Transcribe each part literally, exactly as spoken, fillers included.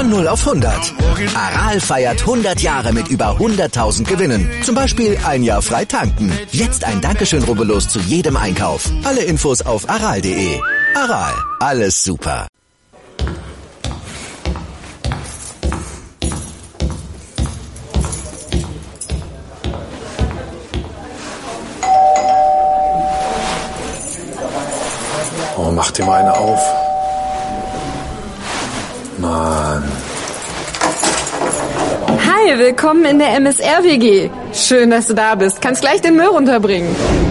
Von null auf hundert. Aral feiert hundert Jahre mit über hunderttausend Gewinnen. Zum Beispiel ein Jahr frei tanken. Jetzt ein Dankeschön, rubbellos zu jedem Einkauf. Alle Infos auf aral punkt de. Aral, alles super. Oh, mach dir mal eine auf. Mann. Hi, willkommen in der M S R W G. Schön, dass du da bist. Kannst gleich den Müll runterbringen.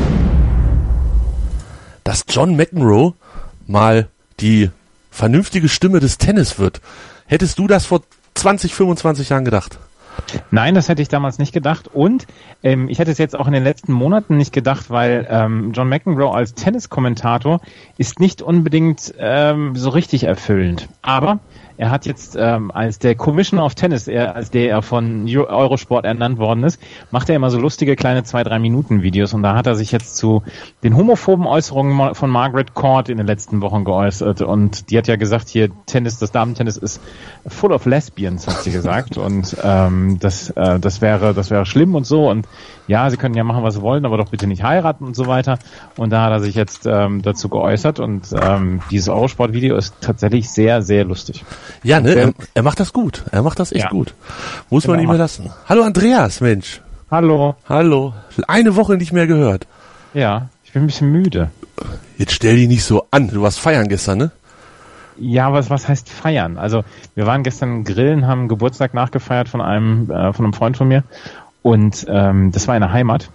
Dass John McEnroe mal die vernünftige Stimme des Tennis wird. Hättest du das vor zwanzig, fünfundzwanzig Jahren gedacht? Nein, das hätte ich damals nicht gedacht. Und ähm, ich hätte es jetzt auch in den letzten Monaten nicht gedacht, weil ähm, John McEnroe als Tenniskommentator ist nicht unbedingt ähm, so richtig erfüllend. Aber er hat jetzt ähm, als der Commissioner of Tennis, er, als der er von Eurosport ernannt worden ist, macht er immer so lustige kleine zwei, drei Minuten Videos. Und da hat er sich jetzt zu den homophoben Äußerungen von Margaret Court in den letzten Wochen geäußert. Und die hat ja gesagt, hier Tennis, das Damentennis ist full of lesbians, hat sie gesagt. Und ähm, das, äh, das wäre, das wäre schlimm und so. Und ja, sie können ja machen, was sie wollen, aber doch bitte nicht heiraten und so weiter. Und da hat er sich jetzt ähm, dazu geäußert. Und ähm, dieses Eurosport-Video ist tatsächlich sehr, sehr lustig. Ja, ne, er, er macht das gut. Er macht das echt ja. gut. Muss man ihm genau. lassen. Hallo Andreas, Mensch. Hallo. Hallo. Eine Woche nicht mehr gehört. Ja, ich bin ein bisschen müde. Jetzt stell dich nicht so an. Du warst feiern gestern, ne? Ja, was was heißt feiern? Also wir waren gestern grillen, haben Geburtstag nachgefeiert von einem äh, von einem Freund von mir und ähm, das war in der Heimat.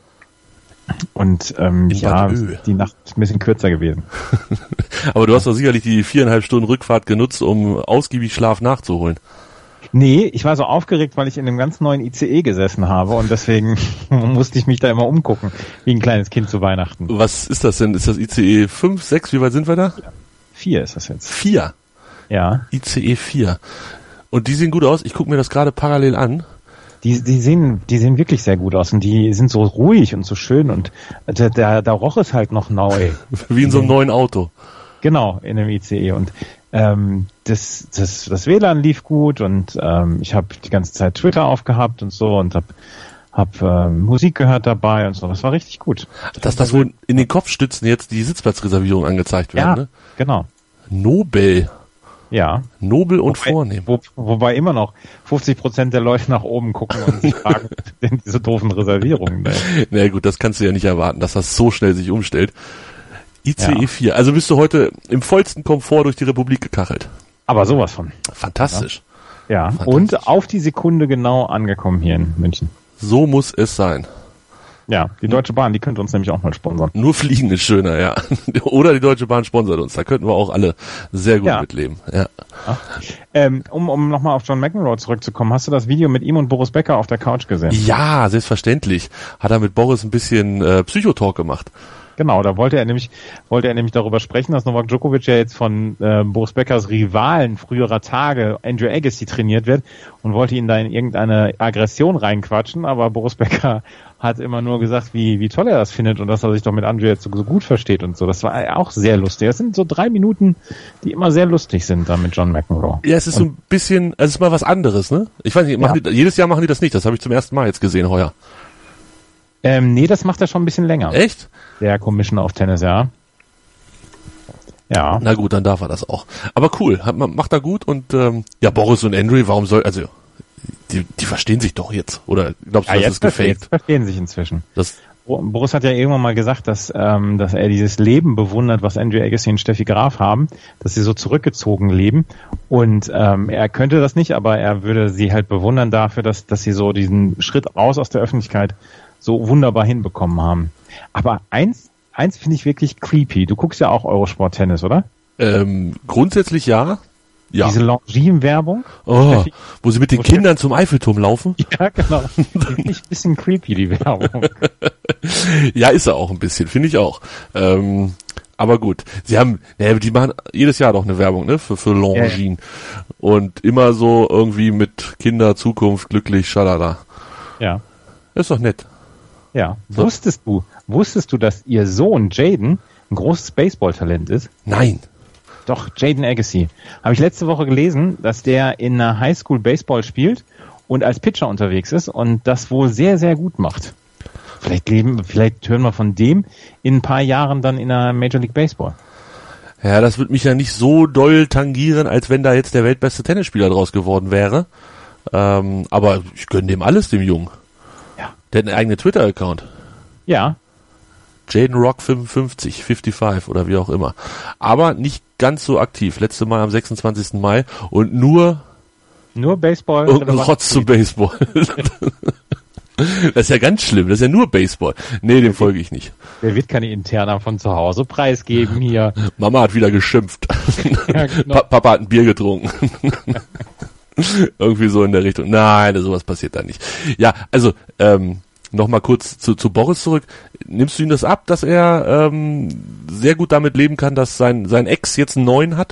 Und ähm, ja, die Nacht ist ein bisschen kürzer gewesen. Aber du hast doch sicherlich die viereinhalb Stunden Rückfahrt genutzt, um ausgiebig Schlaf nachzuholen. Nee, ich war so aufgeregt, weil ich in einem ganz neuen I C E gesessen habe und deswegen musste ich mich da immer umgucken, wie ein kleines Kind zu Weihnachten. Was ist das denn? Ist das I C E fünf, sechs? Wie weit sind wir da? Ja. Vier ist das jetzt. Vier? Ja. I C E vier. Und die sehen gut aus. Ich gucke mir das gerade parallel an. Die, die sehen, die sehen wirklich sehr gut aus und die sind so ruhig und so schön und der, der, der Roch ist halt noch neu. Wie in so einem neuen Auto. Genau, in dem I C E und ähm, das, das, das W L A N lief gut und ähm, ich habe die ganze Zeit Twitter aufgehabt und so und habe hab, ähm, Musik gehört dabei und so. Das war richtig gut. Dass das wohl in den Kopfstützen jetzt die Sitzplatzreservierung angezeigt werden, ja, ne? Genau. Nobel. Ja. Nobel und wobei, vornehm. Wo, wobei immer noch fünfzig Prozent der Leute nach oben gucken und sich fragen, denn diese doofen Reservierungen. Ne? Na gut, das kannst du ja nicht erwarten, dass das so schnell sich umstellt. I C E vier. Also bist du heute im vollsten Komfort durch die Republik gekachelt. Aber sowas von. Fantastisch. Ja, ja. Fantastisch. Und auf die Sekunde genau angekommen hier in München. So muss es sein. Ja, die Deutsche Bahn, die könnte uns nämlich auch mal sponsern. Nur Fliegen ist schöner, ja. Oder die Deutsche Bahn sponsert uns. Da könnten wir auch alle sehr gut ja. mitleben. Ja. Ähm, um um nochmal auf John McEnroe zurückzukommen, hast du das Video mit ihm und Boris Becker auf der Couch gesehen? Ja, selbstverständlich. Hat er mit Boris ein bisschen äh, Psychotalk gemacht. Genau, da wollte er nämlich wollte er nämlich darüber sprechen, dass Novak Djokovic ja jetzt von äh, Boris Beckers Rivalen früherer Tage, Andrew Agassi, trainiert wird und wollte ihn da in irgendeine Aggression reinquatschen, aber Boris Becker hat immer nur gesagt, wie wie toll er das findet und dass er sich doch mit Andrew jetzt so, so gut versteht und so. Das war auch sehr lustig. Das sind so drei Minuten, die immer sehr lustig sind da mit John McEnroe. Ja, es ist und, so ein bisschen, also es ist mal was anderes, ne? Ich weiß nicht, machen ja. die, jedes Jahr machen die das nicht. Das habe ich zum ersten Mal jetzt gesehen heuer. Ähm, nee, das macht er schon ein bisschen länger. Echt? Der Commissioner of Tennis, ja. Ja. Na gut, dann darf er das auch. Aber cool, hat, macht er gut und ähm, ja, Boris und Andrew, warum soll, also die, die verstehen sich doch jetzt, oder glaubst du, ja, das ist gefaked? Jetzt verstehen sich inzwischen. Das Boris hat ja irgendwann mal gesagt, dass ähm, dass er dieses Leben bewundert, was Andrew Agassi und Steffi Graf haben, dass sie so zurückgezogen leben und ähm, er könnte das nicht, aber er würde sie halt bewundern dafür, dass dass sie so diesen Schritt raus aus der Öffentlichkeit so wunderbar hinbekommen haben. Aber eins, eins finde ich wirklich creepy. Du guckst ja auch Eurosport Tennis, oder? Ähm, grundsätzlich ja. Ja. Diese Longines-Werbung. Oh, wo sie mit den Kindern zum Eiffelturm laufen. Ja, genau. Finde ich ein bisschen creepy, die Werbung. Ja, ist er auch ein bisschen, finde ich auch. Ähm, aber gut. Sie haben, ja, die machen jedes Jahr doch eine Werbung, ne, für, für Longines. Ja, ja. Und immer so irgendwie mit Kinder, Zukunft, glücklich, schalala. Ja. Ist doch nett. Ja. So. Wusstest du, wusstest du, dass ihr Sohn Jaden ein großes Baseballtalent ist? Nein. Doch, Jaden Agassi. Habe ich letzte Woche gelesen, dass der in einer Highschool Baseball spielt und als Pitcher unterwegs ist und das wohl sehr, sehr gut macht. Vielleicht leben, vielleicht hören wir von dem in ein paar Jahren dann in der Major League Baseball. Ja, das wird mich ja nicht so doll tangieren, als wenn da jetzt der weltbeste Tennisspieler draus geworden wäre. Ähm, aber ich gönne dem alles, dem Jungen. Ja. Der hat einen eigenen Twitter-Account. Ja. Jaden Rock fünfundfünfzig, fünfundfünfzig oder wie auch immer. Aber nicht ganz so aktiv. Letzte Mal am sechsundzwanzigsten Mai und nur Nur Baseball. irgendein Rotz zum Baseball. Das ist ja ganz schlimm. Das ist ja nur Baseball. Nee, dem folge ich nicht. Der wird keine Interna von zu Hause preisgeben hier. Mama hat wieder geschimpft. Ja, genau. Pa- Papa hat ein Bier getrunken. Irgendwie so in der Richtung. Nein, sowas passiert da nicht. Ja, also, ähm, nochmal kurz zu, zu Boris zurück. Nimmst du ihm das ab, dass er ähm, sehr gut damit leben kann, dass sein sein Ex jetzt einen neuen hat?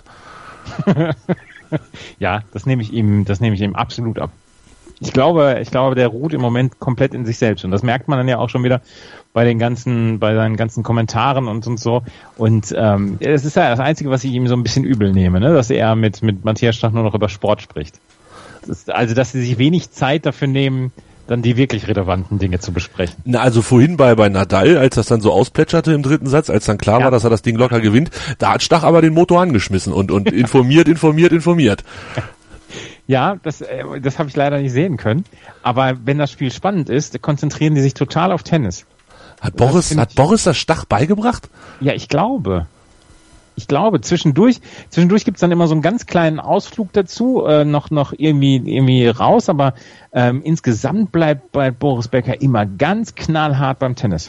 Ja, das nehme ich ihm, das nehme ich ihm absolut ab. Ich glaube, ich glaube, der ruht im Moment komplett in sich selbst und das merkt man dann ja auch schon wieder bei den ganzen, bei seinen ganzen Kommentaren und, und so. Und ähm, es ist ja das Einzige, was ich ihm so ein bisschen übel nehme, ne, dass er mit mit Matthias Stach nur noch über Sport spricht. Das ist, also, dass sie sich wenig Zeit dafür nehmen, dann die wirklich relevanten Dinge zu besprechen. Na, also vorhin bei, bei Nadal, als das dann so ausplätscherte im dritten Satz, als dann klar Ja. war, dass er das Ding locker gewinnt, da hat Stach aber den Motor angeschmissen und, und informiert, informiert, informiert. Ja, das, äh, das habe ich leider nicht sehen können. Aber wenn das Spiel spannend ist, konzentrieren die sich total auf Tennis. Hat Das Boris, find hat ich- Boris das Stach beigebracht? Ja, ich glaube. Ich glaube, zwischendurch, zwischendurch gibt's dann immer so einen ganz kleinen Ausflug dazu, äh, noch, noch irgendwie, irgendwie raus, aber ähm, insgesamt bleibt bei Boris Becker immer ganz knallhart beim Tennis.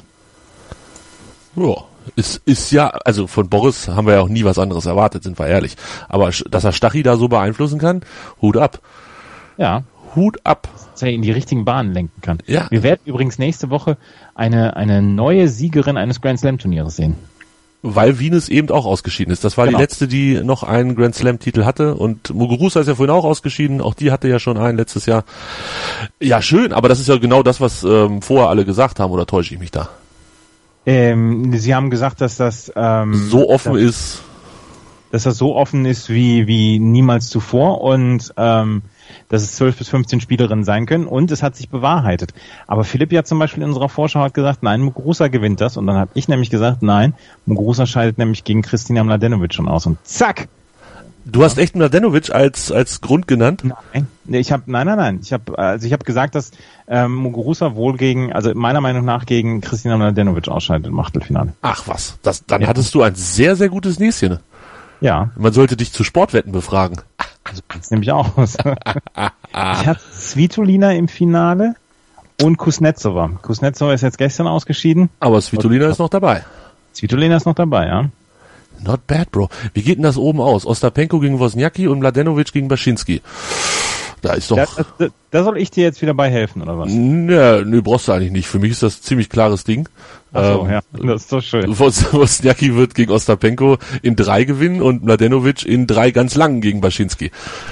Ja, ist, ist ja, also von Boris haben wir ja auch nie was anderes erwartet, sind wir ehrlich. Aber sch- dass er Stachy da so beeinflussen kann, Hut ab. Ja, Hut ab. dass er in die richtigen Bahnen lenken kann. Ja. Wir werden übrigens nächste Woche eine, eine neue Siegerin eines Grand Slam Turnieres sehen. Weil Venus eben auch ausgeschieden ist. Das war Genau. die letzte, die noch einen Grand Slam Titel hatte und Muguruza ist ja vorhin auch ausgeschieden, auch die hatte ja schon einen letztes Jahr. Ja, schön, aber das ist ja genau das, was ähm, vorher alle gesagt haben, oder täusche ich mich da? Ähm, Sie haben gesagt, dass das ähm, So offen dass, ist, dass das so offen ist wie wie niemals zuvor und ähm, dass es zwölf bis fünfzehn Spielerinnen sein können und es hat sich bewahrheitet. Aber Philipp ja zum Beispiel in unserer Vorschau hat gesagt, nein, Muguruza gewinnt das und dann habe ich nämlich gesagt, nein, Muguruza scheidet nämlich gegen Kristina Mladenovic schon aus und zack. du hast echt Mladenovic als als Grund genannt. Nein, nee, ich habe nein, nein, nein. Ich habe also ich habe gesagt, dass ähm, Muguruza wohl gegen, also meiner Meinung nach gegen Kristina Mladenovic ausscheidet im Achtelfinale. Ach was, das, dann Ja. hattest du ein sehr, sehr gutes Näschen. Ja, Man sollte dich zu Sportwetten befragen. so sieht's nämlich aus. Ich hatte Svitolina im Finale und Kuznetsova. Kuznetsova ist jetzt gestern ausgeschieden. Aber Svitolina ist noch dabei. Svitolina ist noch dabei, ja. Not bad, Bro. Wie geht denn das oben aus? Ostapenko gegen Wozniacki und Mladenovic gegen Baschinski. Da ist Da, doch... da, da soll ich dir jetzt wieder bei helfen, oder was? Nö, nö, brauchst du eigentlich nicht. Für mich ist das ein ziemlich klares Ding. Ach so, Ähm, ja, das ist doch schön. Woz- Wozniacki wird gegen Ostapenko in drei gewinnen und Mladenovic in drei ganz langen gegen Baschinski.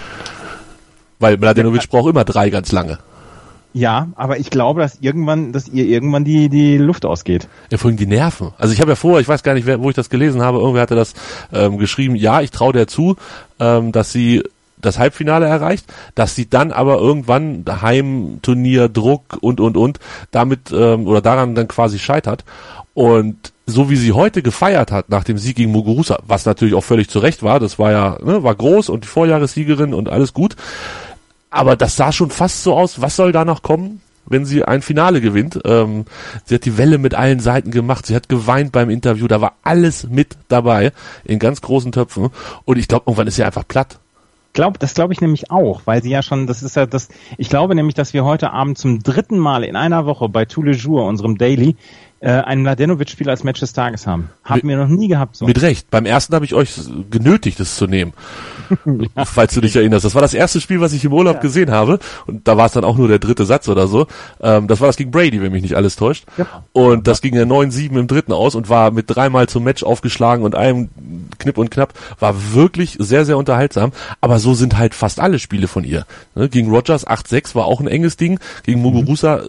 Weil Mladenovic braucht immer drei ganz lange. Ja, aber ich glaube, dass irgendwann, dass ihr irgendwann die die Luft ausgeht. Ja, vorhin die Nerven. Also ich habe ja vorher, ich weiß gar nicht, wer, wo ich das gelesen habe, irgendwer hatte das ähm, geschrieben, ja, ich traue der zu, ähm, dass sie das Halbfinale erreicht, dass sie dann aber irgendwann Heimturnier, Druck und, und, und, damit ähm, oder daran dann quasi scheitert. Und so wie sie heute gefeiert hat nach dem Sieg gegen Muguruza, was natürlich auch völlig zu Recht war, das war ja, ne, war groß und die Vorjahressiegerin und alles gut, aber das sah schon fast so aus, was soll da noch kommen, wenn sie ein Finale gewinnt. Ähm, sie hat die Welle mit allen Seiten gemacht, sie hat geweint beim Interview, da war alles mit dabei, in ganz großen Töpfen. Und ich glaube, irgendwann ist sie einfach platt. Glaub, das glaube ich nämlich auch, weil sie ja schon, das ist ja das, ich glaube nämlich, dass wir heute Abend zum dritten Mal in einer Woche bei Tous les Jours, unserem Daily, äh, einen Mladenovic-Spiel als Match des Tages haben. Haben wir noch nie gehabt so. Mit Recht. Beim ersten habe ich euch genötigt, es zu nehmen. Ja. Falls du dich erinnerst. Das war das erste Spiel, was ich im Urlaub ja. gesehen habe. Und da war es dann auch nur der dritte Satz oder so. Ähm, das war das gegen Brady, wenn mich nicht alles täuscht. Ja. Und das ging ja neun sieben im dritten aus und war mit dreimal zum Match aufgeschlagen und einem Knipp und Knapp. War wirklich sehr, sehr unterhaltsam. Aber so sind halt fast alle Spiele von ihr. Ne? Gegen Rogers acht sechs war auch ein enges Ding. Gegen Muguruza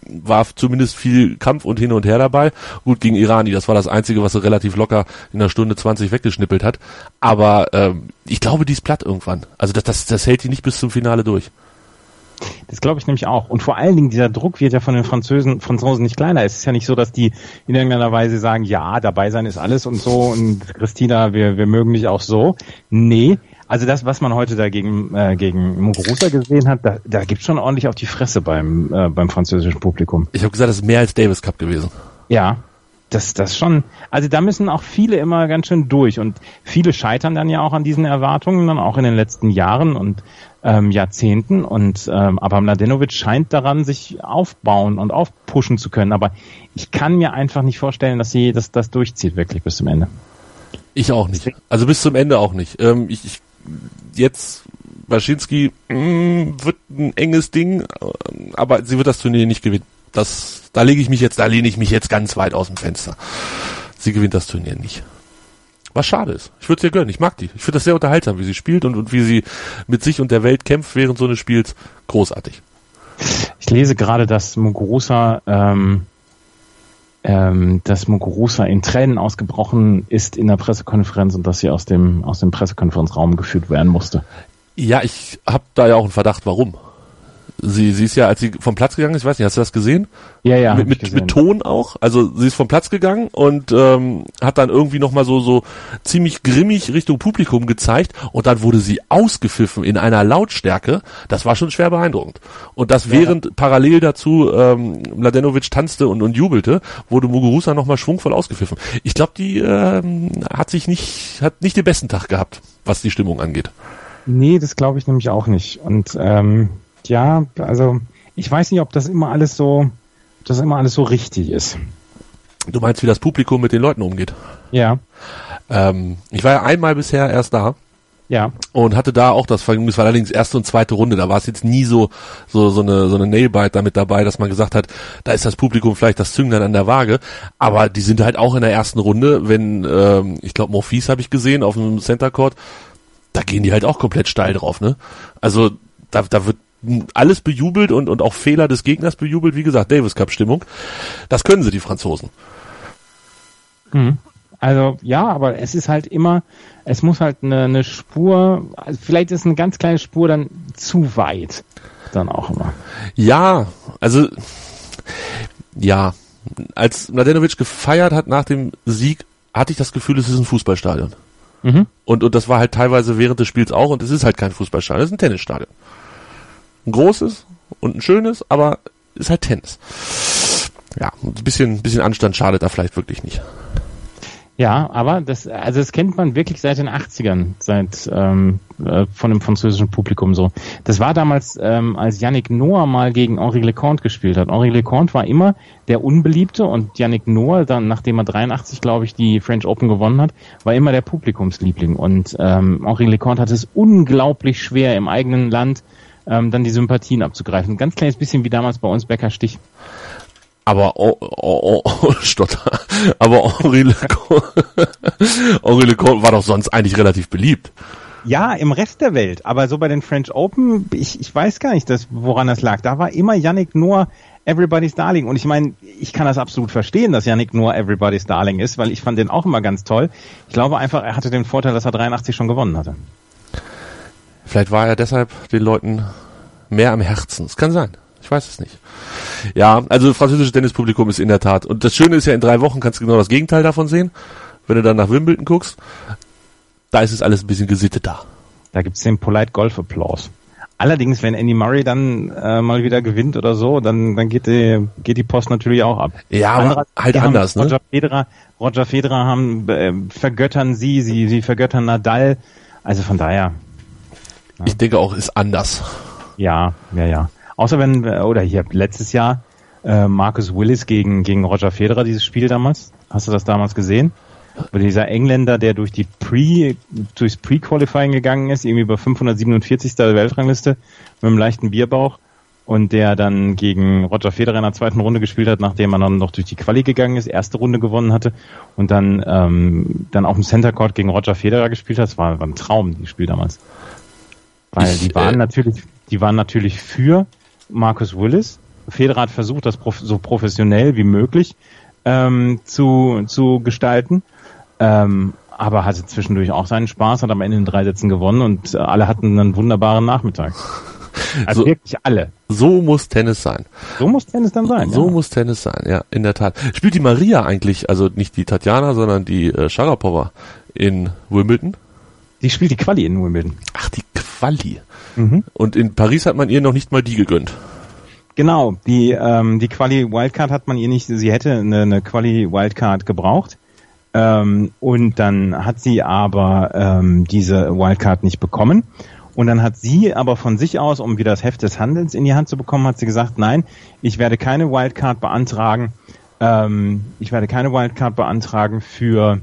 war zumindest viel Kampf und hin und her dabei. Gut, gegen Irani, das war das Einzige, was er relativ locker in einer Stunde zwanzig weggeschnippelt hat. Aber ähm, ich glaube, die ist platt irgendwann. Also das, das, das hält die nicht bis zum Finale durch. Das glaube ich nämlich auch. Und vor allen Dingen, dieser Druck wird ja von den Franzosen, Franzosen nicht kleiner. Es ist ja nicht so, dass die in irgendeiner Weise sagen, ja, dabei sein ist alles und so und Christina, wir, wir mögen dich auch so. Nee, also das, was man heute da gegen, äh, gegen Muguruza gesehen hat, da, da gibt's schon ordentlich auf die Fresse beim, äh, beim französischen Publikum. Ich habe gesagt, das ist mehr als Davis Cup gewesen. Ja, das, das schon. Also da müssen auch viele immer ganz schön durch und viele scheitern dann ja auch an diesen Erwartungen, dann auch in den letzten Jahren und ähm, Jahrzehnten und ähm, aber Mladenovic scheint daran, sich aufbauen und aufpushen zu können. Aber ich kann mir einfach nicht vorstellen, dass sie dass das durchzieht wirklich bis zum Ende. Ich auch nicht. Also bis zum Ende auch nicht. Ähm, ich, ich jetzt Waschinski mh, wird ein enges Ding, aber sie wird das Turnier nicht gewinnen. Das, da lege ich mich jetzt, da lehne ich mich jetzt ganz weit aus dem Fenster. Sie gewinnt das Turnier nicht. Was schade ist. Ich würde es ihr gönnen. Ich mag die. Ich finde das sehr unterhaltsam, wie sie spielt und, und wie sie mit sich und der Welt kämpft während so eines Spiels. Großartig. Ich lese gerade, dass Muguruza, ähm, ähm, dass Muguruza in Tränen ausgebrochen ist in der Pressekonferenz und dass sie aus dem aus dem Pressekonferenzraum geführt werden musste. Ja, ich habe da ja auch einen Verdacht, warum. Sie, sie ist ja, als sie vom Platz gegangen ist, ich weiß nicht, hast du das gesehen? Ja, ja. Mit, mit, mit Ton auch. Also sie ist vom Platz gegangen und ähm, hat dann irgendwie nochmal so so ziemlich grimmig Richtung Publikum gezeigt und dann wurde sie ausgepfiffen in einer Lautstärke. Das war schon schwer beeindruckend. Und das während ja. parallel dazu ähm, Mladenovic tanzte und, und jubelte, wurde Muguruza nochmal schwungvoll ausgepfiffen. Ich glaube, die ähm, hat sich nicht, hat nicht den besten Tag gehabt, was die Stimmung angeht. Nee, das glaube ich nämlich auch nicht. Und ähm, ja, also ich weiß nicht, ob das immer alles so, ob das immer alles so richtig ist. Du meinst, wie das Publikum mit den Leuten umgeht? Ja. Ähm, ich war ja einmal bisher erst da. Ja. Und hatte da auch das Vergnügen, es war allerdings erste und zweite Runde, da war es jetzt nie so, so, so eine, so eine Nailbite damit dabei, dass man gesagt hat, da ist das Publikum vielleicht das Zünglein an der Waage, aber die sind halt auch in der ersten Runde, wenn, ähm, ich glaube, Monfils habe ich gesehen auf dem Center Court, da gehen die halt auch komplett steil drauf, ne? Also, da, da wird alles bejubelt und, und auch Fehler des Gegners bejubelt, wie gesagt, Davis Cup Stimmung. Das können sie, die Franzosen. Mhm. Also ja, aber es ist halt immer, es muss halt eine, eine Spur, also vielleicht ist eine ganz kleine Spur dann zu weit, dann auch immer. Ja, also ja, als Mladenovic gefeiert hat nach dem Sieg, hatte ich das Gefühl, es ist ein Fußballstadion. Mhm. Und, und das war halt teilweise während des Spiels auch und es ist halt kein Fußballstadion, es ist ein Tennisstadion. Ein großes und ein schönes, aber ist halt Tennis. Ja, ein bisschen, bisschen Anstand schadet da vielleicht wirklich nicht. Ja, aber das, also das kennt man wirklich seit den achtzigern, seit ähm, äh, von dem französischen Publikum so. Das war damals, ähm, als Yannick Noah mal gegen Henri Leconte gespielt hat. Henri Leconte war immer der Unbeliebte und Yannick Noah, dann nachdem er dreiundachtzig, glaube ich, die French Open gewonnen hat, war immer der Publikumsliebling. Und ähm, Henri Leconte hatte es unglaublich schwer im eigenen Land ähm, dann die Sympathien abzugreifen. Ein ganz kleines bisschen wie damals bei uns Becker Stich. Aber oh, oh, oh, Stotter. Aber Henri Leconte, Henri Leconte war doch sonst eigentlich relativ beliebt. Ja, im Rest der Welt. Aber so bei den French Open, ich, ich weiß gar nicht, dass, woran das lag. Da war immer Yannick Noah Everybody's Darling. Und ich meine, ich kann das absolut verstehen, dass Yannick Noah Everybody's Darling ist, weil ich fand den auch immer ganz toll. Ich glaube einfach, er hatte den Vorteil, dass er dreiundachtzig schon gewonnen hatte. Vielleicht war er deshalb den Leuten mehr am Herzen. Es kann sein. Ich weiß es nicht. Ja, also französisches Tennispublikum ist in der Tat. Und das Schöne ist ja, in drei Wochen kannst du genau das Gegenteil davon sehen. Wenn du dann nach Wimbledon guckst, da ist es alles ein bisschen gesitteter. Da gibt's den Polite Golf Applaus. Allerdings, wenn Andy Murray dann äh, mal wieder gewinnt oder so, dann dann geht die geht die Post natürlich auch ab. Ja, aber halt anders, ne? Roger Federer, Roger Federer haben äh, vergöttern sie, sie sie vergöttern Nadal. Also von daher. Ja. Ich denke auch, ist anders. Ja, ja, ja. Außer wenn, oder hier letztes Jahr äh, Marcus Willis gegen gegen Roger Federer, dieses Spiel damals. Hast du das damals gesehen? Wo dieser Engländer, der durch die Pre, durchs Pre-Qualifying gegangen ist, irgendwie über fünfhundertsiebenundvierzig. der Weltrangliste mit einem leichten Bierbauch und der dann gegen Roger Federer in der zweiten Runde gespielt hat, nachdem er dann noch durch die Quali gegangen ist, erste Runde gewonnen hatte und dann ähm, dann auch im Center Court gegen Roger Federer gespielt hat. Das war, war ein Traum, das Spiel damals. Weil ich, die waren äh, natürlich, die waren natürlich für Marcus Willis Federer hat versucht, das prof- so professionell wie möglich ähm, zu, zu gestalten, ähm, aber hatte zwischendurch auch seinen Spaß, hat am Ende in drei Sätzen gewonnen und äh, alle hatten einen wunderbaren Nachmittag. Also so, wirklich alle. So muss Tennis sein. So muss Tennis dann sein. So ja. muss Tennis sein, ja, in der Tat. Spielt die Maria eigentlich, also nicht die Tatjana, sondern die äh, Sharapova in Wimbledon? Die spielt die Quali in Wimbledon. Ach, die Quali. Mhm. Und in Paris hat man ihr noch nicht mal die gegönnt. Genau, die ähm, die Quali Wildcard hat man ihr nicht, sie hätte eine, eine Quali Wildcard gebraucht ähm, und dann hat sie aber ähm, diese Wildcard nicht bekommen und dann hat sie aber von sich aus, um wieder das Heft des Handelns in die Hand zu bekommen, hat sie gesagt, nein, ich werde keine Wildcard beantragen, ähm, ich werde keine Wildcard beantragen für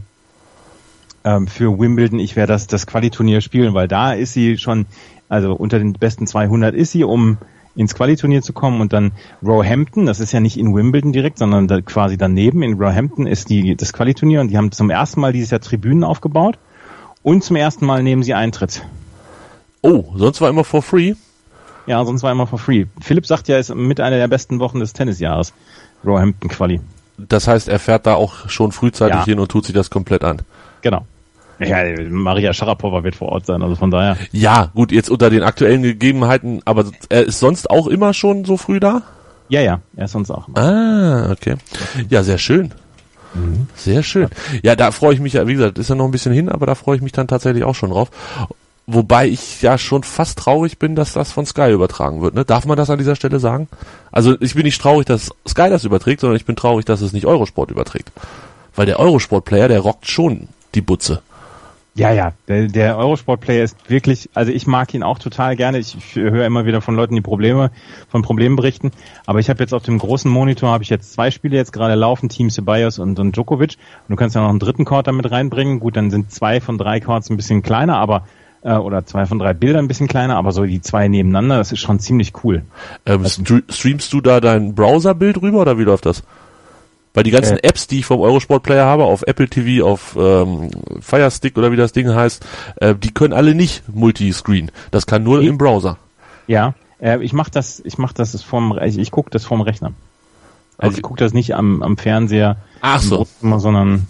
ähm, für Wimbledon, ich werde das das Quali-Turnier spielen, weil da ist sie schon, also unter den besten zweihundert ist sie, um ins Quali-Turnier zu kommen und dann Roehampton, das ist ja nicht in Wimbledon direkt, sondern da quasi daneben, in Roehampton ist die das Quali-Turnier und die haben zum ersten Mal dieses Jahr Tribünen aufgebaut und zum ersten Mal nehmen sie Eintritt. Oh, sonst war immer for free? Ja, sonst war immer for free. Philipp sagt ja, es ist mit einer der besten Wochen des Tennisjahres, Roehampton Quali. Das heißt, er fährt da auch schon frühzeitig ja. hin und tut sich das komplett an. Genau. Ja, Maria Sharapova wird vor Ort sein, also von daher. Ja, gut, jetzt unter den aktuellen Gegebenheiten, aber er ist sonst auch immer schon so früh da? Ja, ja, er ist sonst auch immer. Ah, okay. Ja, sehr schön. Mhm. Sehr schön. Ja, da freue ich mich ja, wie gesagt, ist ja noch ein bisschen hin, aber da freue ich mich dann tatsächlich auch schon drauf. Wobei ich ja schon fast traurig bin, dass das von Sky übertragen wird. Ne? Darf man das an dieser Stelle sagen? Also ich bin nicht traurig, dass Sky das überträgt, sondern ich bin traurig, dass es nicht Eurosport überträgt. Weil der Eurosport-Player, der rockt schon die Butze. Ja, ja, der, der Eurosport-Player ist wirklich, also ich mag ihn auch total gerne. Ich, ich höre immer wieder von Leuten, die Probleme, von Problemen berichten. Aber ich habe jetzt auf dem großen Monitor, habe ich jetzt zwei Spiele jetzt gerade laufen, Team Ceballos und, und Djokovic. Und du kannst ja noch einen dritten Court damit reinbringen. Gut, dann sind zwei von drei Courts ein bisschen kleiner, aber äh, oder zwei von drei Bilder ein bisschen kleiner, aber so die zwei nebeneinander, das ist schon ziemlich cool. Ähm, also, streamst du da dein Browserbild rüber oder wie läuft das? Weil die ganzen äh, Apps, die ich vom Eurosport-Player habe, auf Apple T V, auf ähm, Fire Stick oder wie das Ding heißt, äh, die können alle nicht Multiscreen. Das kann nur ich, im Browser. Ja, äh, ich mach das, ich mach das vom, ich, ich gucke das vom Rechner. Also okay. Ich gucke das nicht am, am Fernseher, Ach so, Wohnzimmer, sondern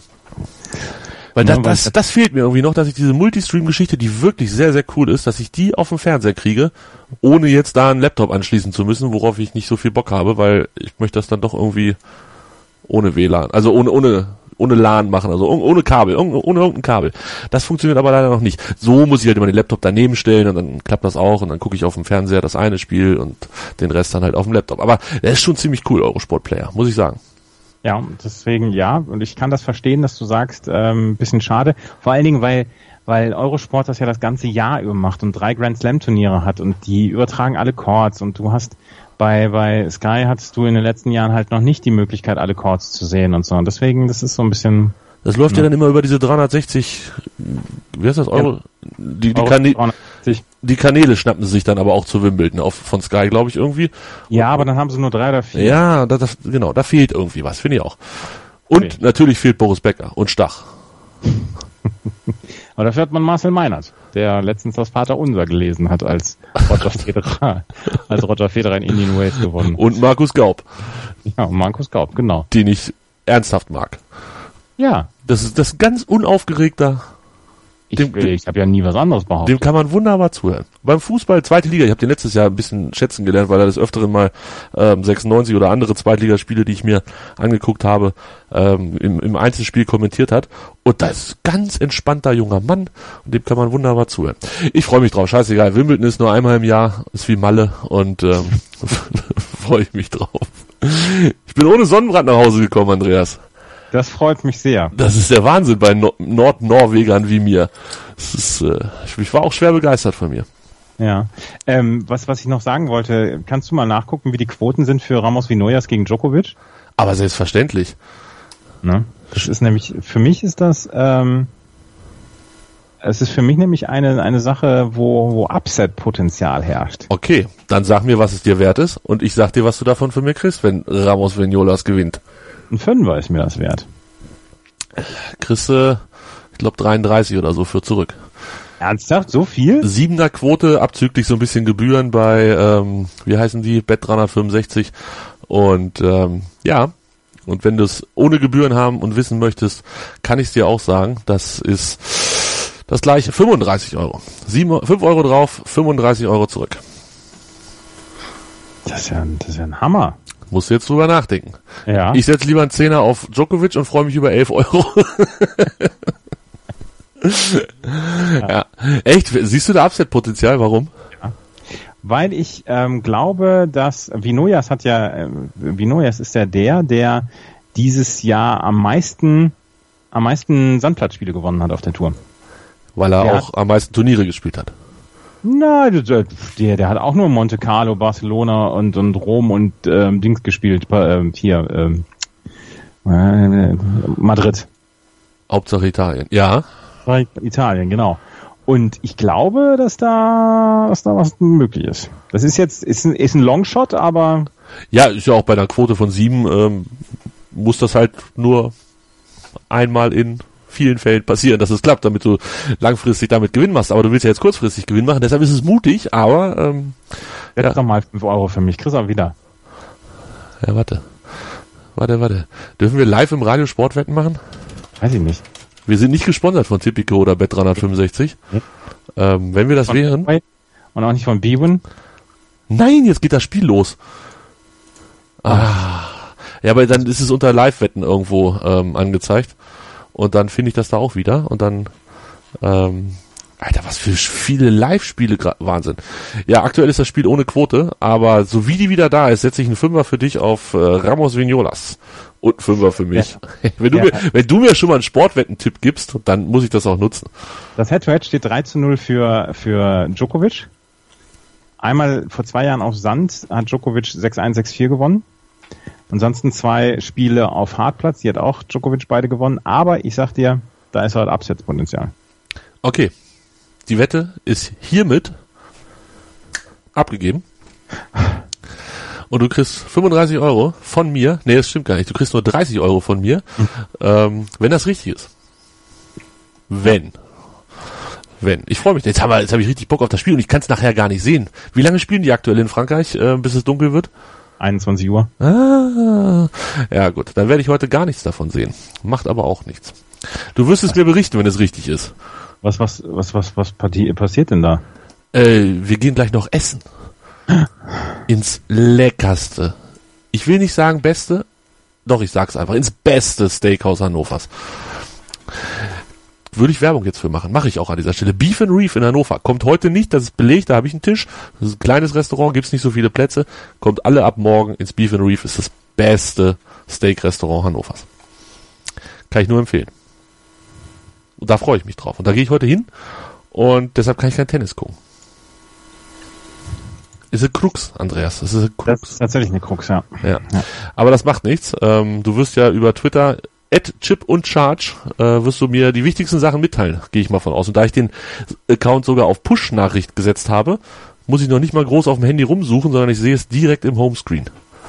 weil das, das, das fehlt mir irgendwie noch, dass ich diese Multistream-Geschichte, die wirklich sehr, sehr cool ist, dass ich die auf dem Fernseher kriege, ohne jetzt da einen Laptop anschließen zu müssen, worauf ich nicht so viel Bock habe, weil ich möchte das dann doch irgendwie ohne W L A N, also ohne ohne ohne LAN machen, also ohne Kabel, ohne, ohne irgendein Kabel. Das funktioniert aber leider noch nicht. So muss ich halt immer den Laptop daneben stellen und dann klappt das auch und dann gucke ich auf dem Fernseher das eine Spiel und den Rest dann halt auf dem Laptop. Aber der ist schon ziemlich cool, Eurosport Player, muss ich sagen. Ja, deswegen ja, und ich kann das verstehen, dass du sagst, ähm, bisschen schade. Vor allen Dingen, weil weil Eurosport das ja das ganze Jahr über macht und drei Grand Slam Turniere hat und die übertragen alle Courts und du hast Bei, bei Sky hattest du in den letzten Jahren halt noch nicht die Möglichkeit, alle Courts zu sehen und so. Und deswegen, das ist so ein bisschen... Das läuft ja, ja dann immer über diese dreihundertsechzig, wie heißt das, Euro? Ja. Die, die, Euro Kanä- die Kanäle schnappen sie sich dann aber auch zu Wimbledon auf, von Sky, glaube ich, irgendwie. Ja, aber dann haben sie nur drei oder vier. Ja, das, das, genau, da fehlt irgendwie was, finde ich auch. Und okay. Natürlich fehlt Boris Becker und Stach. Aber dafür hat man Marcel Meinert, der letztens das Vaterunser gelesen hat, als Roger Federer, als Roger Federer in Indian Wells gewonnen. Und Markus Gaub. Ja, und Markus Gaub, genau. Den ich ernsthaft mag. Ja. Das ist das ganz unaufgeregter. Ich, ich habe ja nie was anderes behauptet. Dem kann man wunderbar zuhören. Beim Fußball, zweite Liga, ich habe den letztes Jahr ein bisschen schätzen gelernt, weil er des Öfteren mal ähm, sechsundneunzig oder andere Zweitligaspiele, die ich mir angeguckt habe, ähm, im, im Einzelspiel kommentiert hat. Und da ist ein ganz entspannter junger Mann und dem kann man wunderbar zuhören. Ich freue mich drauf, scheißegal. Wimbledon ist nur einmal im Jahr, ist wie Malle und ähm, freue ich mich drauf. Ich bin ohne Sonnenbrand nach Hause gekommen, Andreas. Das freut mich sehr. Das ist der Wahnsinn bei no- Nordnorwegern wie mir. Das ist, äh, ich war auch schwer begeistert von mir. Ja. Ähm, was, was ich noch sagen wollte, kannst du mal nachgucken, wie die Quoten sind für Ramos Vinojas gegen Djokovic? Aber selbstverständlich. Ne? Das ist nämlich, für mich ist das, ähm, es ist für mich nämlich eine, eine Sache, wo, wo Upset-Potenzial herrscht. Okay, dann sag mir, was es dir wert ist und ich sag dir, was du davon für mir kriegst, wenn Ramos Vinojas gewinnt. Ein Fünfer ist mir das wert. Kriegst du, ich glaube, dreiunddreißig oder so für zurück. Ernsthaft? So viel? Siebener Quote, abzüglich so ein bisschen Gebühren bei, ähm, wie heißen die, Bet dreihundertfünfundsechzig. Und ähm, ja, und wenn du es ohne Gebühren haben und wissen möchtest, kann ich es dir auch sagen, das ist das gleiche, fünfunddreißig Euro. Sieben, fünf Euro drauf, fünfunddreißig Euro zurück. Das ist ja, das ist ja ein Hammer. Musst du jetzt drüber nachdenken. Ja. Ich setze lieber einen Zehner auf Djokovic und freue mich über elf Euro. ja. ja. Echt? Siehst du da Upset-Potenzial? Warum? Ja. Weil ich ähm, glaube, dass Vinojas hat ja, äh, Vinojas ist ja der, der dieses Jahr am meisten, am meisten Sandplatzspiele gewonnen hat auf der Tour. Weil er der auch am meisten Turniere gespielt hat. Nein, der, der hat auch nur Monte Carlo, Barcelona und, und Rom und ähm, Dings gespielt. Ähm, hier, ähm, äh, Madrid. Hauptsache Italien. Ja. Italien, genau. Und ich glaube, dass da, dass da was möglich ist. Das ist jetzt, ist ein, ist ein Longshot, aber... Ja, ist ja auch bei einer Quote von sieben, ähm, muss das halt nur einmal in vielen Fällen passieren, dass es klappt, damit du langfristig damit Gewinn machst. Aber du willst ja jetzt kurzfristig Gewinn machen, deshalb ist es mutig, aber... Ähm, Jetzt ja. doch mal fünf Euro für mich. Kriegst du auch wieder. Ja, warte. Warte, warte. Dürfen wir live im Radio Sportwetten machen? Weiß ich nicht. Wir sind nicht gesponsert von Tipico oder Bet dreihundertfünfundsechzig. Ja. Ähm, wenn wir das Von wären... Und auch nicht von B-Win. Nein, jetzt geht das Spiel los. Ah. Ja, aber dann ist es unter Live-Wetten irgendwo ähm, angezeigt. Und dann finde ich das da auch wieder. Und dann... Ähm, Alter, was für viele Live-Spiele, Wahnsinn. Ja, aktuell ist das Spiel ohne Quote, aber so wie die wieder da ist, setze ich einen Fünfer für dich auf äh, Ramos Vignolas. Und einen Fünfer für mich. Ja. Wenn, du ja. mir, wenn du mir schon mal einen Sportwetten-Tipp gibst, dann muss ich das auch nutzen. Das Head-to-Head steht drei zu null für, für Djokovic. Einmal vor zwei Jahren auf Sand hat Djokovic sechs eins, sechs vier gewonnen. Ansonsten zwei Spiele auf Hartplatz, die hat auch Djokovic beide gewonnen. Aber ich sag dir, da ist halt Absetzpotenzial. Okay. Die Wette ist hiermit abgegeben. Und du kriegst fünfunddreißig Euro von mir. Nee, das stimmt gar nicht. Du kriegst nur dreißig Euro von mir, mhm. ähm, wenn das richtig ist. Wenn. Wenn. Ich freue mich. Jetzt habe hab ich richtig Bock auf das Spiel und ich kann es nachher gar nicht sehen. Wie lange spielen die aktuell in Frankreich, äh, bis es dunkel wird? einundzwanzig Uhr. Ah, ja gut. Dann werde ich heute gar nichts davon sehen. Macht aber auch nichts. Du wirst es mir berichten, wenn es richtig ist. Was, was, was, was, was passiert denn da? Äh, wir gehen gleich noch essen. Ins leckerste. Ich will nicht sagen beste, doch ich sag's einfach, ins beste Steakhouse Hannovers. Würde ich Werbung jetzt für machen. Mache ich auch an dieser Stelle. Beef and Reef in Hannover. Kommt heute nicht, das ist belegt, da habe ich einen Tisch. Das ist ein kleines Restaurant, gibt's nicht so viele Plätze. Kommt alle ab morgen ins Beef and Reef, ist das beste Steak-Restaurant Hannovers. Kann ich nur empfehlen. Und da freue ich mich drauf. Und da gehe ich heute hin und deshalb kann ich kein Tennis gucken. Ist eine Krux, Andreas. Das ist eine Krux. Das ist tatsächlich eine Krux, ja. Ja. ja. Aber das macht nichts. Ähm, du wirst ja über Twitter at chip und charge äh, wirst du mir die wichtigsten Sachen mitteilen, gehe ich mal von aus. Und da ich den Account sogar auf Push-Nachricht gesetzt habe, muss ich noch nicht mal groß auf dem Handy rumsuchen, sondern ich sehe es direkt im Homescreen.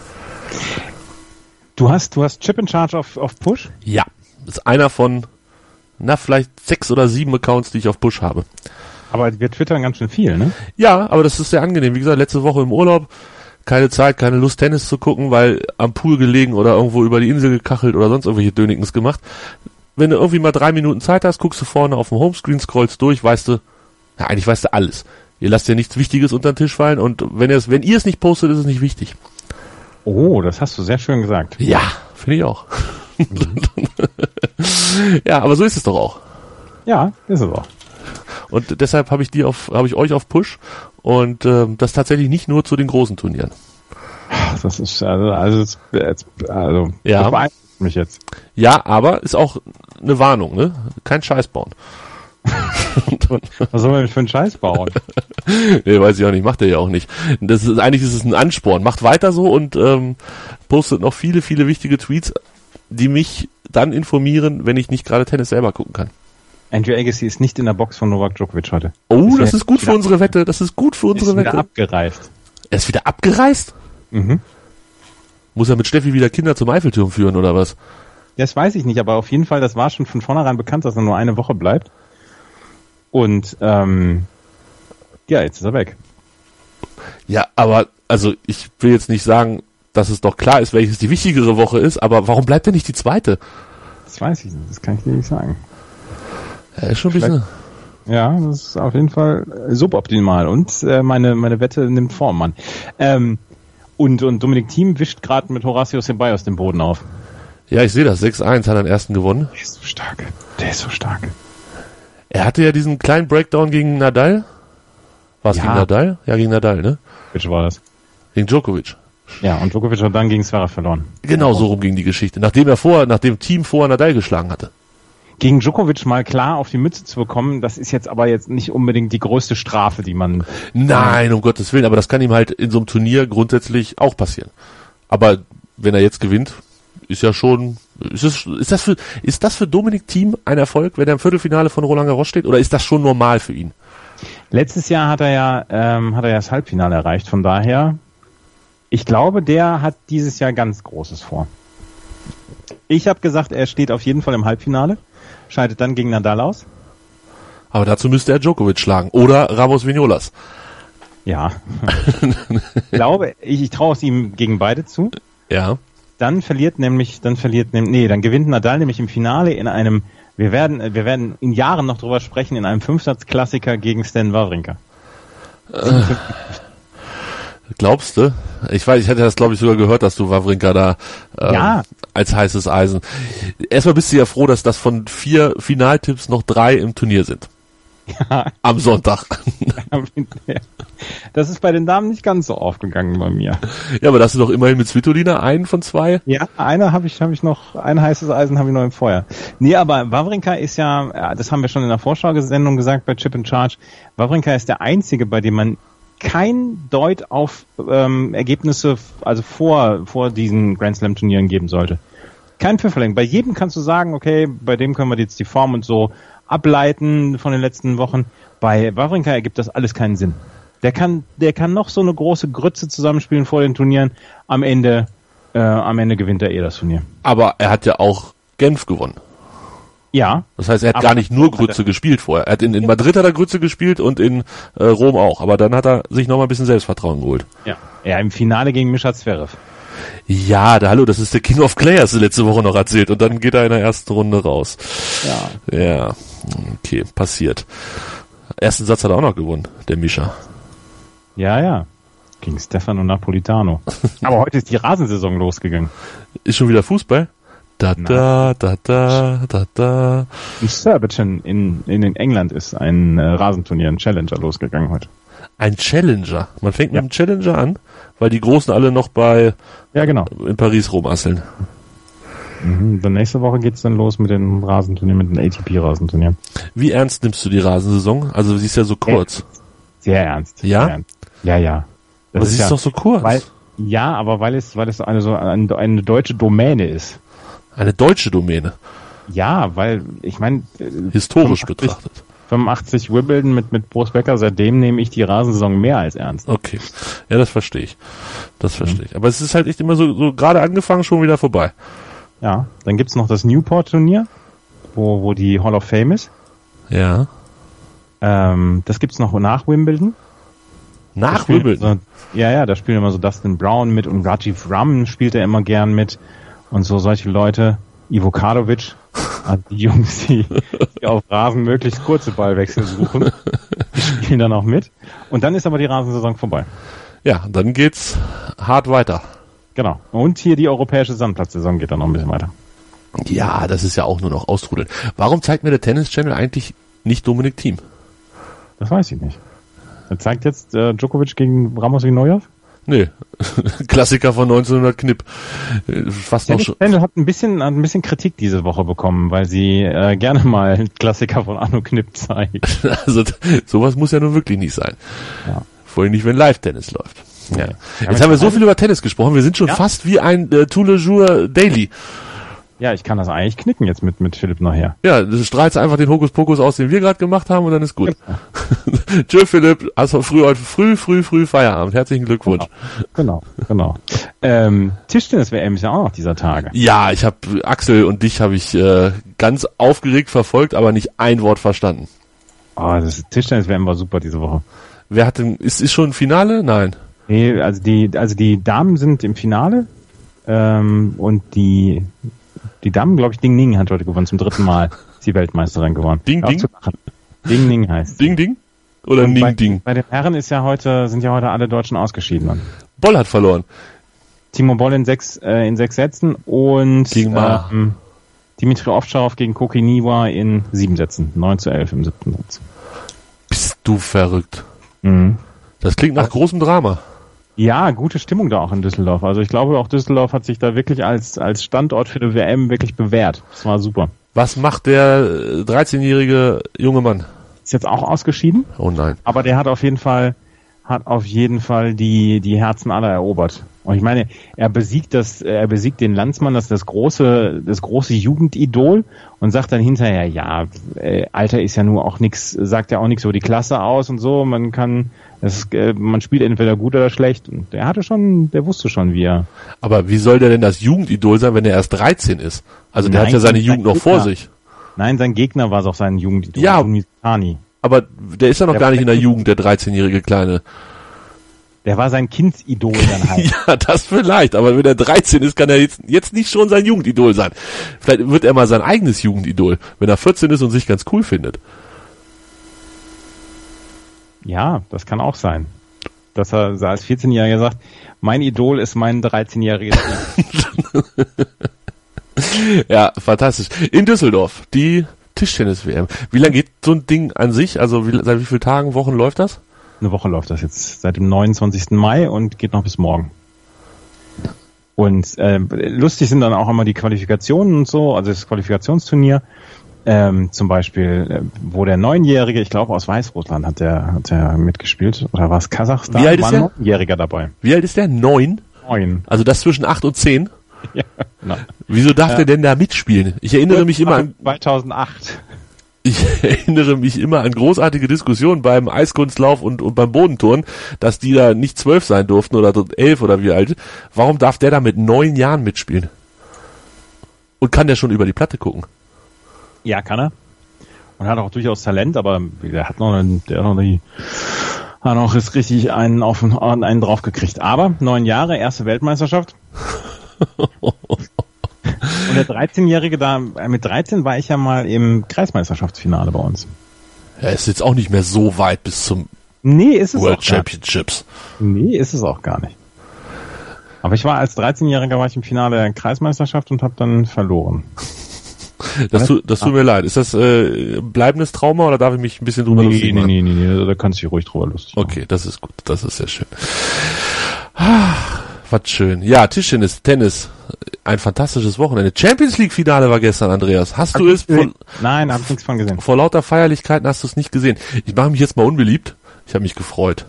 Du hast, du hast Chip in Charge auf, auf Push? Ja. Das ist einer von na, vielleicht sechs oder sieben Accounts, die ich auf Push habe. Aber wir twittern ganz schön viel, ne? Ja, aber das ist sehr angenehm. Wie gesagt, letzte Woche im Urlaub, keine Zeit, keine Lust, Tennis zu gucken, weil am Pool gelegen oder irgendwo über die Insel gekachelt oder sonst irgendwelche Dönigens gemacht. Wenn du irgendwie mal drei Minuten Zeit hast, guckst du vorne auf dem Homescreen, scrollst durch, weißt du, ja, eigentlich weißt du alles. Ihr lasst ja nichts Wichtiges unter den Tisch fallen und wenn ihr es, wenn ihr es nicht postet, ist es nicht wichtig. Oh, das hast du sehr schön gesagt. Ja, finde ich auch. Ja, aber so ist es doch auch. Ja, ist es auch. Und deshalb habe ich die auf, habe ich euch auf Push und ähm, das tatsächlich nicht nur zu den großen Turnieren. Das ist also, also, also ja. Das beeindruckt mich jetzt. Ja, aber ist auch eine Warnung, ne? Kein Scheiß bauen. Was soll man für einen Scheiß bauen? Nee, weiß ich auch nicht, macht er ja auch nicht. Das ist, eigentlich ist es ein Ansporn. Macht weiter so und ähm, postet noch viele, viele wichtige Tweets, die mich dann informieren, wenn ich nicht gerade Tennis selber gucken kann. Andrew Agassi ist nicht in der Box von Novak Djokovic heute. Oh, ist das ist gut für unsere Wette. Das ist gut für unsere ist Wette. Wieder abgereist. Er ist wieder abgereist? Mhm. Muss er mit Steffi wieder Kinder zum Eiffelturm führen oder was? Das weiß ich nicht, aber auf jeden Fall, das war schon von vornherein bekannt, dass er nur eine Woche bleibt. Und ähm, ja, jetzt ist er weg. Ja, aber also ich will jetzt nicht sagen, dass es doch klar ist, welches die wichtigere Woche ist, aber warum bleibt denn nicht die zweite? Das weiß ich nicht, das kann ich dir nicht sagen. Ja, ist schon ein bisschen... Ja, das ist auf jeden Fall suboptimal und äh, meine meine Wette nimmt Form, Mann. Ähm, und, und Dominik Thiem wischt gerade mit Horacio Ceballos den Boden auf. Ja, ich sehe das. sechs eins hat er den ersten gewonnen. Der ist so stark. Der ist so stark. Er hatte ja diesen kleinen Breakdown gegen Nadal. War es Ja. gegen Nadal? Ja, gegen Nadal, ne? Welche war das? Gegen Djokovic. Ja, und Djokovic hat dann gegen Zverev verloren. Genau, so rum ging die Geschichte. Nachdem er vorher, nachdem Thiem vorher Nadal geschlagen hatte. Gegen Djokovic mal klar auf die Mütze zu bekommen, das ist jetzt aber jetzt nicht unbedingt die größte Strafe, die man... Nein, um Gottes Willen, aber das kann ihm halt in so einem Turnier grundsätzlich auch passieren. Aber wenn er jetzt gewinnt, ist ja schon, ist das, ist das für, ist das für Dominik Thiem ein Erfolg, wenn er im Viertelfinale von Roland Garros steht, oder ist das schon normal für ihn? Letztes Jahr hat er ja, ähm, hat er ja das Halbfinale erreicht, von daher, ich glaube, der hat dieses Jahr ganz Großes vor. Ich habe gesagt, er steht auf jeden Fall im Halbfinale, scheidet dann gegen Nadal aus. Aber dazu müsste er Djokovic schlagen oder Ramos Vignolas. Ja. ich glaube, ich, ich traue es ihm gegen beide zu. Ja. Dann verliert nämlich, dann verliert nämlich, nee, dann gewinnt Nadal nämlich im Finale in einem, wir werden, wir werden in Jahren noch drüber sprechen, in einem Fünfsatz-Klassiker gegen Stan Wawrinka. Äh, glaubst du? Ich weiß, ich hätte das glaube ich sogar gehört, dass du Wawrinka da ähm, Ja. als heißes Eisen. Erstmal bist du ja froh, dass das von vier Finaltipps noch drei im Turnier sind. Ja. Am Sonntag. Das ist bei den Damen nicht ganz so aufgegangen bei mir. Ja, aber das ist doch immerhin mit Svitolina einen von zwei. Ja, einer habe ich, habe ich noch, ein heißes Eisen habe ich noch im Feuer. Nee, aber Wawrinka ist ja, ja, das haben wir schon in der Vorschau-Sendung gesagt bei Chip and Charge, Wawrinka ist der einzige, bei dem man kein Deut auf ähm, Ergebnisse, also vor, vor diesen Grand Slam Turnieren geben sollte. Kein Pfifferling. Bei jedem kannst du sagen, okay, bei dem können wir jetzt die Form und so ableiten von den letzten Wochen. Bei Wawrinka ergibt das alles keinen Sinn. Der kann, der kann noch so eine große Grütze zusammenspielen vor den Turnieren. Am Ende, äh, am Ende gewinnt er eh das Turnier. Aber er hat ja auch Genf gewonnen. Ja. Das heißt, er hat Aber gar nicht nur Grütze gespielt vorher. Er hat in, in Madrid hat er Grütze gespielt und in äh, Rom auch. Aber dann hat er sich nochmal ein bisschen Selbstvertrauen geholt. Ja. Ja, im Finale gegen Mischa Zverev. Ja, da, hallo, das ist der King of Clay, hast du letzte Woche noch erzählt. Und dann geht er in der ersten Runde raus. Ja. Ja, okay, passiert. Ersten Satz hat er auch noch gewonnen, der Mischa. Ja, ja. Gegen Stefano Napolitano. Aber heute ist die Rasensaison losgegangen. Ist schon wieder Fußball? Da, da, da, da, da, da. In Surbiton in, in England ist ein äh, Rasenturnier, ein Challenger losgegangen heute. Ein Challenger. Man fängt Ja. mit dem Challenger an, weil die Großen alle noch bei Ja, genau. in Paris rumasseln. Mhm. Dann nächste Woche geht's dann los mit den Rasenturnieren, mit den A T P-Rasenturnieren. Wie ernst nimmst du die Rasensaison? Also sie ist ja so kurz. Sehr ernst. Ja? Sehr ernst. Ja, ja. Das Aber sie ist ja, doch so kurz. weil, ja, aber weil es, weil es eine so eine, eine deutsche Domäne ist. Eine deutsche Domäne, Ja, weil ich meine historisch fünfundachtzig betrachtet. fünfundachtzig Wimbledon mit mit Boris Becker, seitdem nehme ich die Rasensaison mehr als ernst. Okay. Ja, das verstehe ich. Das verstehe ich. Aber es ist halt echt immer so, so gerade angefangen, schon wieder vorbei. Ja, dann gibt's noch das Newport-Turnier, wo wo die Hall of Fame ist. Ja. Ähm, das gibt's noch nach Wimbledon. Da Nach spielen Wimbledon. So, ja, ja, da spielen immer so Dustin Brown mit und Rajiv Ram spielt er immer gern mit und so solche Leute. Ivo Karlovic, also die Jungs, die, die auf Rasen möglichst kurze Ballwechsel suchen, die spielen dann auch mit. Und dann ist aber die Rasensaison vorbei. Ja, dann geht's hart weiter. Genau. Und hier die europäische Sandplatzsaison geht dann noch ein bisschen weiter. Ja, das ist ja auch nur noch austrudeln. Warum zeigt mir der Tennis Channel eigentlich nicht Dominik Thiem? Das weiß ich nicht. Er zeigt jetzt äh, Djokovic gegen Ramos Vignolas. Nee. Klassiker von neunzehnhundert Knipp. Äh, Fast noch Tennis schon. Channel hat ein bisschen, hat ein bisschen Kritik diese Woche bekommen, weil sie äh, gerne mal einen Klassiker von Arno Knipp zeigen. Also sowas muss ja nun wirklich nicht sein. Ja. Vor allem nicht, wenn Live-Tennis läuft. Ja. Ja, Jetzt haben wir so viel über Tennis gesprochen. Wir sind schon Ja. fast wie ein äh, Tous les jours Daily. Ja, ich kann das eigentlich knicken jetzt mit, mit Philipp nachher. Ja, du strahlst einfach den Hokuspokus aus, den wir gerade gemacht haben, und dann ist gut. Tschö, Philipp. Also früh heute früh, früh, früh Feierabend. Herzlichen Glückwunsch. Genau, genau. Ähm, Tischtennis-W M ist ja auch noch dieser Tage. Ja, ich habe Axel und dich habe ich äh, ganz aufgeregt verfolgt, aber nicht ein Wort verstanden. Oh, das Tischtennis-W M war super diese Woche. Wer hat denn, ist, ist schon ein Finale? Nein. Nee, also die, also die Damen sind im Finale, ähm, und die, die Damen, glaube ich, Ding Ning hat heute gewonnen, zum dritten Mal ist die Weltmeisterin geworden. Ding Ding? Ding Ning heißt. Ding Ding? Oder Und Ning bei, Ding? Bei den Herren ist ja heute, sind ja heute alle Deutschen ausgeschieden. Dann. Boll hat verloren. Timo Boll in sechs, äh, in sechs Sätzen und, Gegen Ma. ähm, Dimitri Ovtcharov gegen Koki Niwa in sieben Sätzen. neun zu elf im siebten Satz. Bist du verrückt. Mhm. Das klingt nach großem Drama. Ja, gute Stimmung da auch in Düsseldorf. Also ich glaube, auch Düsseldorf hat sich da wirklich als, als Standort für die W M wirklich bewährt. Das war super. Was macht der dreizehnjährige junge Mann? Ist jetzt auch ausgeschieden, Oh nein. aber der hat auf jeden Fall, hat auf jeden Fall die, die Herzen aller erobert. Und ich meine, er besiegt das, er besiegt den Landsmann, das ist das große, das große Jugendidol und sagt dann hinterher, ja, äh, Alter ist ja nur auch nix, sagt ja auch nichts über die Klasse aus und so, man kann, es, äh, man spielt entweder gut oder schlecht und der hatte schon, der wusste schon, wie er. Aber wie soll der denn das Jugendidol sein, wenn er erst dreizehn ist? Also der Nein, hat ja seine sein Jugend noch vor Gegner. sich. Nein, sein Gegner war es auch sein Jugendidol. Ja. Tani. Aber der ist ja noch Der gar nicht in der war- Jugend, der dreizehnjährige Kleine. Der war sein Kindsidol dann halt. Ja, das vielleicht, aber wenn er dreizehn ist, kann er jetzt, jetzt nicht schon sein Jugendidol sein. Vielleicht wird er mal sein eigenes Jugendidol, wenn er vierzehn ist und sich ganz cool findet. Ja, das kann auch sein. Dass er als vierzehnjähriger sagt, mein Idol ist mein dreizehnjähriges Kind. Ja, fantastisch. In Düsseldorf, die Tischtennis-W M. Wie lange geht so ein Ding an sich? Also wie, seit wie vielen Tagen, Wochen läuft das? Eine Woche läuft das jetzt seit dem neunundzwanzigsten Mai und geht noch bis morgen. Und äh, lustig sind dann auch immer die Qualifikationen und so, also das Qualifikationsturnier. Ähm, zum Beispiel, äh, wo der Neunjährige, ich glaube aus Weißrussland hat der hat der mitgespielt, oder war es Kasachstan? Wie alt ist war der? ein Neunjähriger dabei. Wie alt ist der? Neun? Neun. Also das zwischen acht und zehn? Ja, genau. Wieso darf der denn da mitspielen? Ich erinnere mich immer an, zweitausendacht. ich erinnere mich immer an großartige Diskussionen beim Eiskunstlauf und, und beim Bodenturnen, dass die da nicht zwölf sein durften oder elf oder wie alt. Warum darf der da mit neun Jahren mitspielen? Und kann der schon über die Platte gucken? Ja, kann er. Und hat auch durchaus Talent, aber der hat noch einen, der hat noch die, hat noch ist richtig einen auf einen drauf gekriegt. Aber neun Jahre, erste Weltmeisterschaft. Und der dreizehnjährige da, mit dreizehn war ich ja mal im Kreismeisterschaftsfinale bei uns. Er ist jetzt auch nicht mehr so weit bis zum Nee, ist es World auch gar Championships. nicht. Nee, ist es auch gar nicht. Aber ich war als dreizehnjähriger war ich im Finale der Kreismeisterschaft und habe dann verloren. Das, tu, das tut mir leid. Ist das äh, bleibendes Trauma oder darf ich mich ein bisschen drüber lustig Nee, machen? nee, nee, nee, da kannst du dich ruhig drüber lustig machen. Okay, das ist gut. Das ist sehr schön. Ah, was schön. Ja, Tischtennis, Tennis. Ein fantastisches Wochenende. Champions League Finale war gestern, Andreas. Hast du es vor, Nein, hab ich nichts von gesehen. vor lauter Feierlichkeiten hast du es nicht gesehen? Ich mache mich jetzt mal unbeliebt. Ich habe mich gefreut.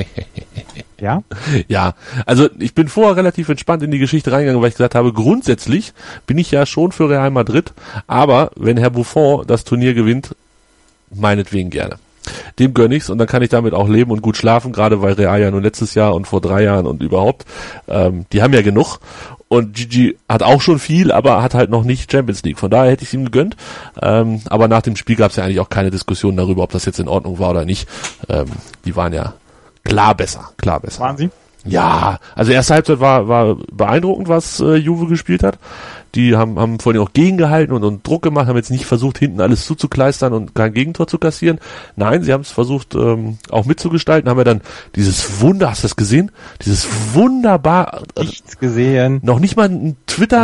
Ja? Ja, also ich bin vorher relativ entspannt in die Geschichte reingegangen, weil ich gesagt habe, grundsätzlich bin ich ja schon für Real Madrid, aber wenn Herr Buffon das Turnier gewinnt, meinetwegen gerne. Dem gönn ich's und dann kann ich damit auch leben und gut schlafen, gerade weil Real ja nur letztes Jahr und vor drei Jahren und überhaupt, ähm, die haben ja genug und Gigi hat auch schon viel, aber hat halt noch nicht Champions League, von daher hätte ich es ihm gegönnt, ähm, aber nach dem Spiel gab es ja eigentlich auch keine Diskussion darüber, ob das jetzt in Ordnung war oder nicht, ähm, die waren ja klar besser, klar besser. Waren sie? Ja, also erste Halbzeit war war beeindruckend, was äh, Juve gespielt hat. Die haben haben vor allem auch gegengehalten und, und Druck gemacht, haben jetzt nicht versucht, hinten alles zuzukleistern und kein Gegentor zu kassieren. Nein, sie haben es versucht, ähm, auch mitzugestalten. Haben wir dann dieses Wunder, hast du das gesehen? Dieses wunderbar, äh, Nichts gesehen. noch nicht mal ein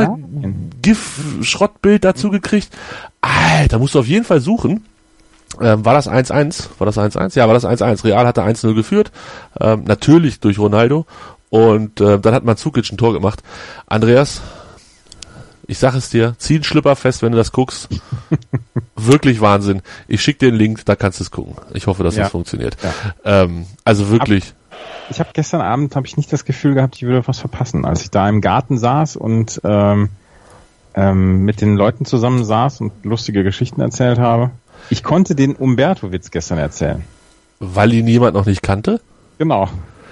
Twitter-GIF-Schrottbild dazu gekriegt. Alter, musst du auf jeden Fall suchen. Ähm, war das eins eins? War das eins eins? Ja, war das eins eins. Real hatte eins null geführt. Ähm, natürlich durch Ronaldo. Und äh, dann hat Mandzukic ein Tor gemacht. Andreas, ich sag es dir, zieh einen Schlüpper fest, wenn du das guckst. Wirklich Wahnsinn. Ich schick dir den Link, da kannst du es gucken. Ich hoffe, dass Ja. das funktioniert. Ja. Ähm, also wirklich. Ich habe gestern Abend habe ich nicht das Gefühl gehabt, ich würde was verpassen, als ich da im Garten saß und ähm, ähm, mit den Leuten zusammen saß und lustige Geschichten erzählt habe. Ich konnte den Umberto-Witz gestern erzählen. Weil ihn jemand noch nicht kannte? Genau.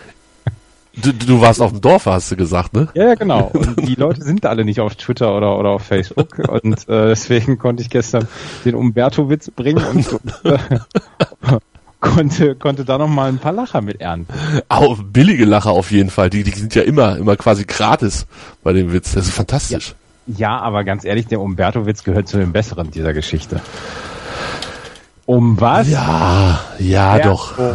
Du, du warst auf dem Dorf, hast du gesagt, ne? Ja, ja, genau. Und die Leute sind alle nicht auf Twitter oder oder auf Facebook und äh, deswegen konnte ich gestern den Umberto-Witz bringen und, und äh, konnte, konnte da noch mal ein paar Lacher mit ernten. Auch billige Lacher auf jeden Fall. Die, die sind ja immer, immer quasi gratis bei dem Witz. Das ist fantastisch. Ja, ja, aber ganz ehrlich, der Umberto-Witz gehört zu den besseren dieser Geschichte. Um was? Ja, ja, ja doch. Oh.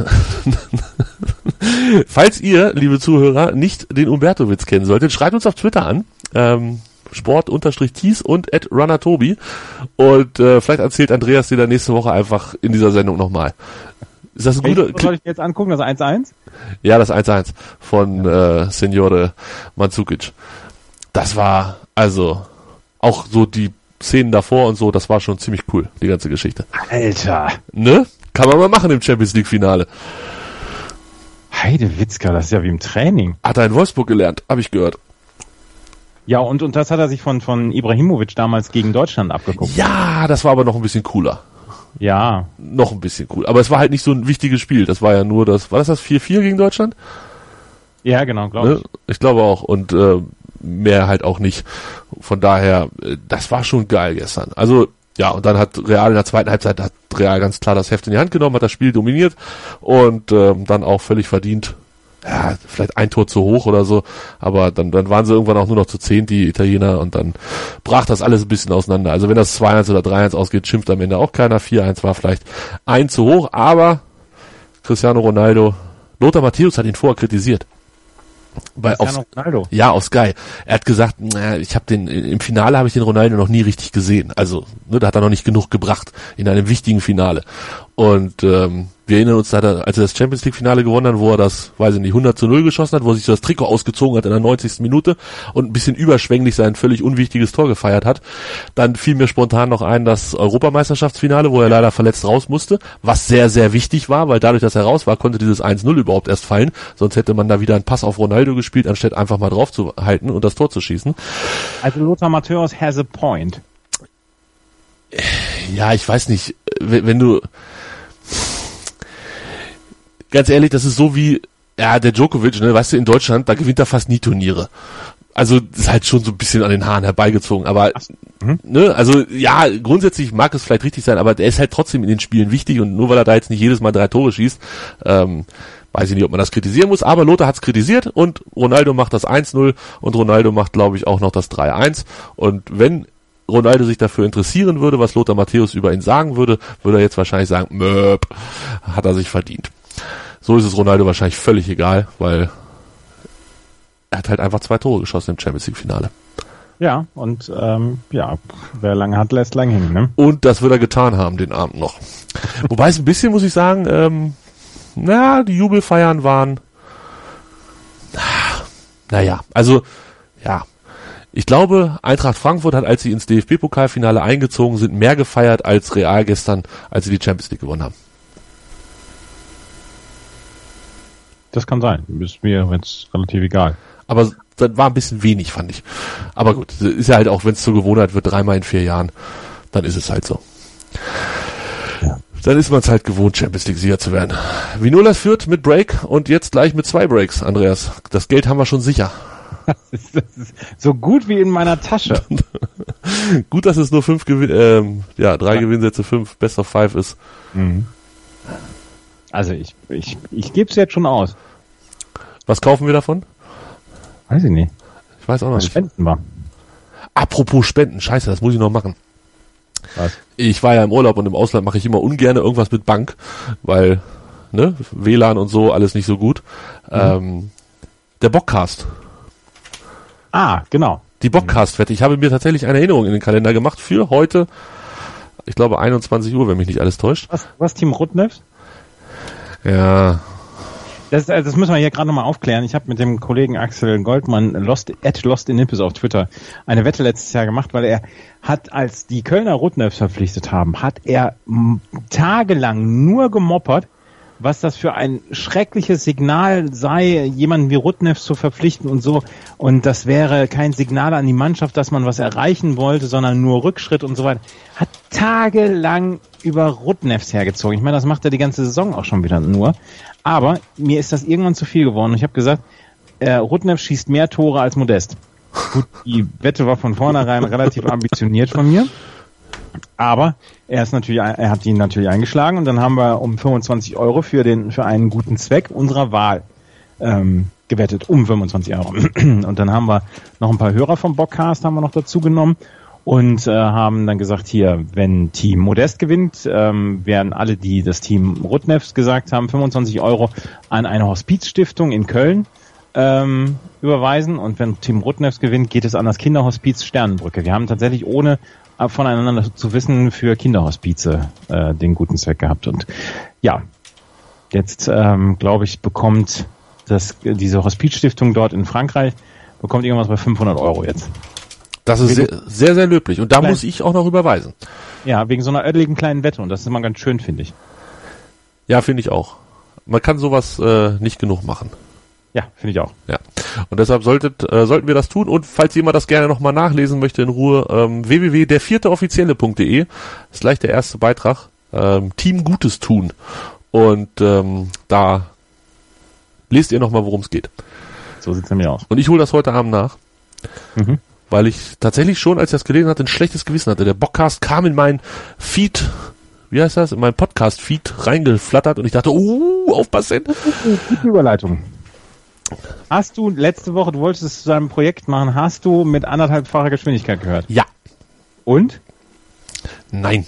Falls ihr, liebe Zuhörer, nicht den Umberto-Witz kennen solltet, schreibt uns auf Twitter an. Ähm, Sport-Tees und at runnertobi. Und äh, vielleicht erzählt Andreas dir dann nächste Woche einfach in dieser Sendung nochmal. Ist das ein guter... Was soll ich jetzt angucken? Das eins eins? Ja, das eins eins von ja. äh, Signore Mandzukic. Das war, also, auch so die Szenen davor und so, das war schon ziemlich cool, die ganze Geschichte. Alter. Ne? Kann man mal machen im Champions League Finale. Heidewitzka, das ist ja wie im Training. Hat er in Wolfsburg gelernt, habe ich gehört. Ja, und, und das hat er sich von, von Ibrahimovic damals gegen Deutschland abgeguckt. Ja, das war aber noch ein bisschen cooler. Ja. Noch ein bisschen cool. Aber es war halt nicht so ein wichtiges Spiel. Das war ja nur das, war das das vier vier gegen Deutschland? Ja, genau, glaube ich. Ne? Ich glaube auch. Und äh, mehr halt auch nicht. Von daher, das war schon geil gestern. Also, ja, und dann hat Real in der zweiten Halbzeit, hat Real ganz klar das Heft in die Hand genommen, hat das Spiel dominiert und ähm, dann auch völlig verdient. Ja, vielleicht ein Tor zu hoch oder so, aber dann, dann waren sie irgendwann auch nur noch zu zehn, die Italiener, und dann brach das alles ein bisschen auseinander. Also wenn das zwei eins oder drei eins ausgeht, schimpft am Ende auch keiner. vier eins war vielleicht ein zu hoch, aber Cristiano Ronaldo, Lothar Matthäus hat ihn vorher kritisiert. Bei auf, Ronaldo. Ja, auf Sky. Er hat gesagt, na, ich habe den im Finale habe ich den Ronaldo noch nie richtig gesehen. Also, ne, da hat er noch nicht genug gebracht in einem wichtigen Finale. Und ähm, wir erinnern uns, da hat er, als er das Champions League Finale gewonnen hat, wo er das, weiß ich nicht, hundert zu null geschossen hat, wo er sich so das Trikot ausgezogen hat in der neunzigsten Minute und ein bisschen überschwänglich sein völlig unwichtiges Tor gefeiert hat. Dann fiel mir spontan noch ein das Europameisterschaftsfinale, wo er leider verletzt raus musste, was sehr, sehr wichtig war, weil dadurch, dass er raus war, konnte dieses eins null überhaupt erst fallen. Sonst hätte man da wieder einen Pass auf Ronaldo gespielt, anstatt einfach mal drauf zu halten und das Tor zu schießen. Also Lothar Matthäus has a point. Ja, ich weiß nicht, wenn du... Ganz ehrlich, das ist so wie, ja, der Djokovic, ne, weißt du, in Deutschland, da gewinnt er fast nie Turniere. Also, ist halt schon so ein bisschen an den Haaren herbeigezogen, aber, mhm. ne, also, ja, grundsätzlich mag es vielleicht richtig sein, aber der ist halt trotzdem in den Spielen wichtig und nur weil er da jetzt nicht jedes Mal drei Tore schießt, ähm, weiß ich nicht, ob man das kritisieren muss, aber Lothar hat's kritisiert und Ronaldo macht das eins null und Ronaldo macht, glaube ich, auch noch das drei eins und wenn Ronaldo sich dafür interessieren würde, was Lothar Matthäus über ihn sagen würde, würde er jetzt wahrscheinlich sagen, Möp, hat er sich verdient. So ist es Ronaldo wahrscheinlich völlig egal, weil er hat halt einfach zwei Tore geschossen im Champions League Finale. Ja, und ähm, ja, wer lange hat, lässt lang hängen, ne? Und das wird er getan haben, den Abend noch. Wobei es ein bisschen, muss ich sagen, ähm, na, die Jubelfeiern waren, naja, also, ja, ich glaube, Eintracht Frankfurt hat, als sie ins D F B-Pokalfinale eingezogen sind, mehr gefeiert als Real gestern, als sie die Champions League gewonnen haben. Das kann sein. Ist mir jetzt relativ egal. Aber das war ein bisschen wenig, fand ich. Aber gut, ist ja halt auch, wenn es zur Gewohnheit wird, dreimal in vier Jahren, dann ist es halt so. Ja. Dann ist man es halt gewohnt, Champions League-Sieger zu werden. Vinolas führt mit Break und jetzt gleich mit zwei Breaks, Andreas. Das Geld haben wir schon sicher. Das ist, das ist so gut wie in meiner Tasche. Gut, dass es nur fünf Gewinn, ähm, ja, drei ja. Gewinnsätze, fünf Best of Five ist. Mhm. Also ich, ich, ich gebe es jetzt schon aus. Was kaufen wir davon? Weiß ich nicht. Ich weiß auch noch Was nicht. Spenden wir. Apropos Spenden, scheiße, das muss ich noch machen. Was? Ich war ja im Urlaub und im Ausland mache ich immer ungern irgendwas mit Bank, weil, ne, W L A N und so, alles nicht so gut. Mhm. Ähm, der Bockcast. Ah, genau. Die Bockcast-Wette. Ich habe mir tatsächlich eine Erinnerung in den Kalender gemacht für heute, ich glaube einundzwanzig Uhr, wenn mich nicht alles täuscht. Was, was Team Rudnev? Ja. Das, das müssen wir hier gerade nochmal aufklären. Ich habe mit dem Kollegen Axel Goldmann, Lost, at Lost in Nippes auf Twitter, eine Wette letztes Jahr gemacht, weil er hat, als die Kölner Rudnevs verpflichtet haben, hat er m- tagelang nur gemoppert, was das für ein schreckliches Signal sei, jemanden wie Rudnev zu verpflichten und so. Und das wäre kein Signal an die Mannschaft, dass man was erreichen wollte, sondern nur Rückschritt und so weiter. Hat tagelang über Rudnevs hergezogen. Ich meine, das macht er die ganze Saison auch schon wieder nur. Aber mir ist das irgendwann zu viel geworden. Ich habe gesagt, äh, Rudnev schießt mehr Tore als Modest. Gut, die Wette war von vornherein relativ ambitioniert von mir. Aber er ist natürlich, er hat ihn natürlich eingeschlagen und dann haben wir um fünfundzwanzig Euro für den, für einen guten Zweck unserer Wahl ähm, gewettet, um fünfundzwanzig Euro. Und dann haben wir noch ein paar Hörer vom Bockcast haben wir noch dazu genommen und äh, haben dann gesagt, hier, wenn Team Modest gewinnt, ähm, werden alle, die das Team Rudnefs gesagt haben, fünfundzwanzig Euro an eine Hospizstiftung in Köln ähm, überweisen. Und wenn Team Rudnefs gewinnt, geht es an das Kinderhospiz Sternenbrücke. Wir haben tatsächlich ohne voneinander zu wissen für Kinderhospize äh, den guten Zweck gehabt. Und ja, jetzt ähm, glaube ich, bekommt das, diese Hospizstiftung dort in Frankreich bekommt irgendwas bei fünfhundert Euro jetzt. Das ist sehr, sehr, sehr löblich. Und da Klein. muss ich auch noch überweisen. Ja, wegen so einer ödeligen kleinen Wette. Und das ist immer ganz schön, finde ich. Ja, finde ich auch. Man kann sowas äh, nicht genug machen. Ja, finde ich auch. Ja. Und deshalb solltet, äh, sollten wir das tun. Und falls jemand das gerne nochmal nachlesen möchte in Ruhe, ähm, w w w punkt der vierte offizielle punkt de ist gleich der erste Beitrag. Ähm, Team Gutes tun. Und ähm, da lest ihr nochmal, worum es geht. So sieht's nämlich aus. Und ich hole das heute Abend nach. Mhm. Weil ich tatsächlich schon, als ich das gelesen hatte, ein schlechtes Gewissen hatte. Der Bockcast kam in meinen Feed, wie heißt das, in meinen Podcast-Feed reingeflattert und ich dachte, uh, aufpassen. Gute Überleitung. Hast du letzte Woche, du wolltest es zu deinem Projekt machen, hast du mit anderthalbfacher Geschwindigkeit gehört? Ja. Und? Nein.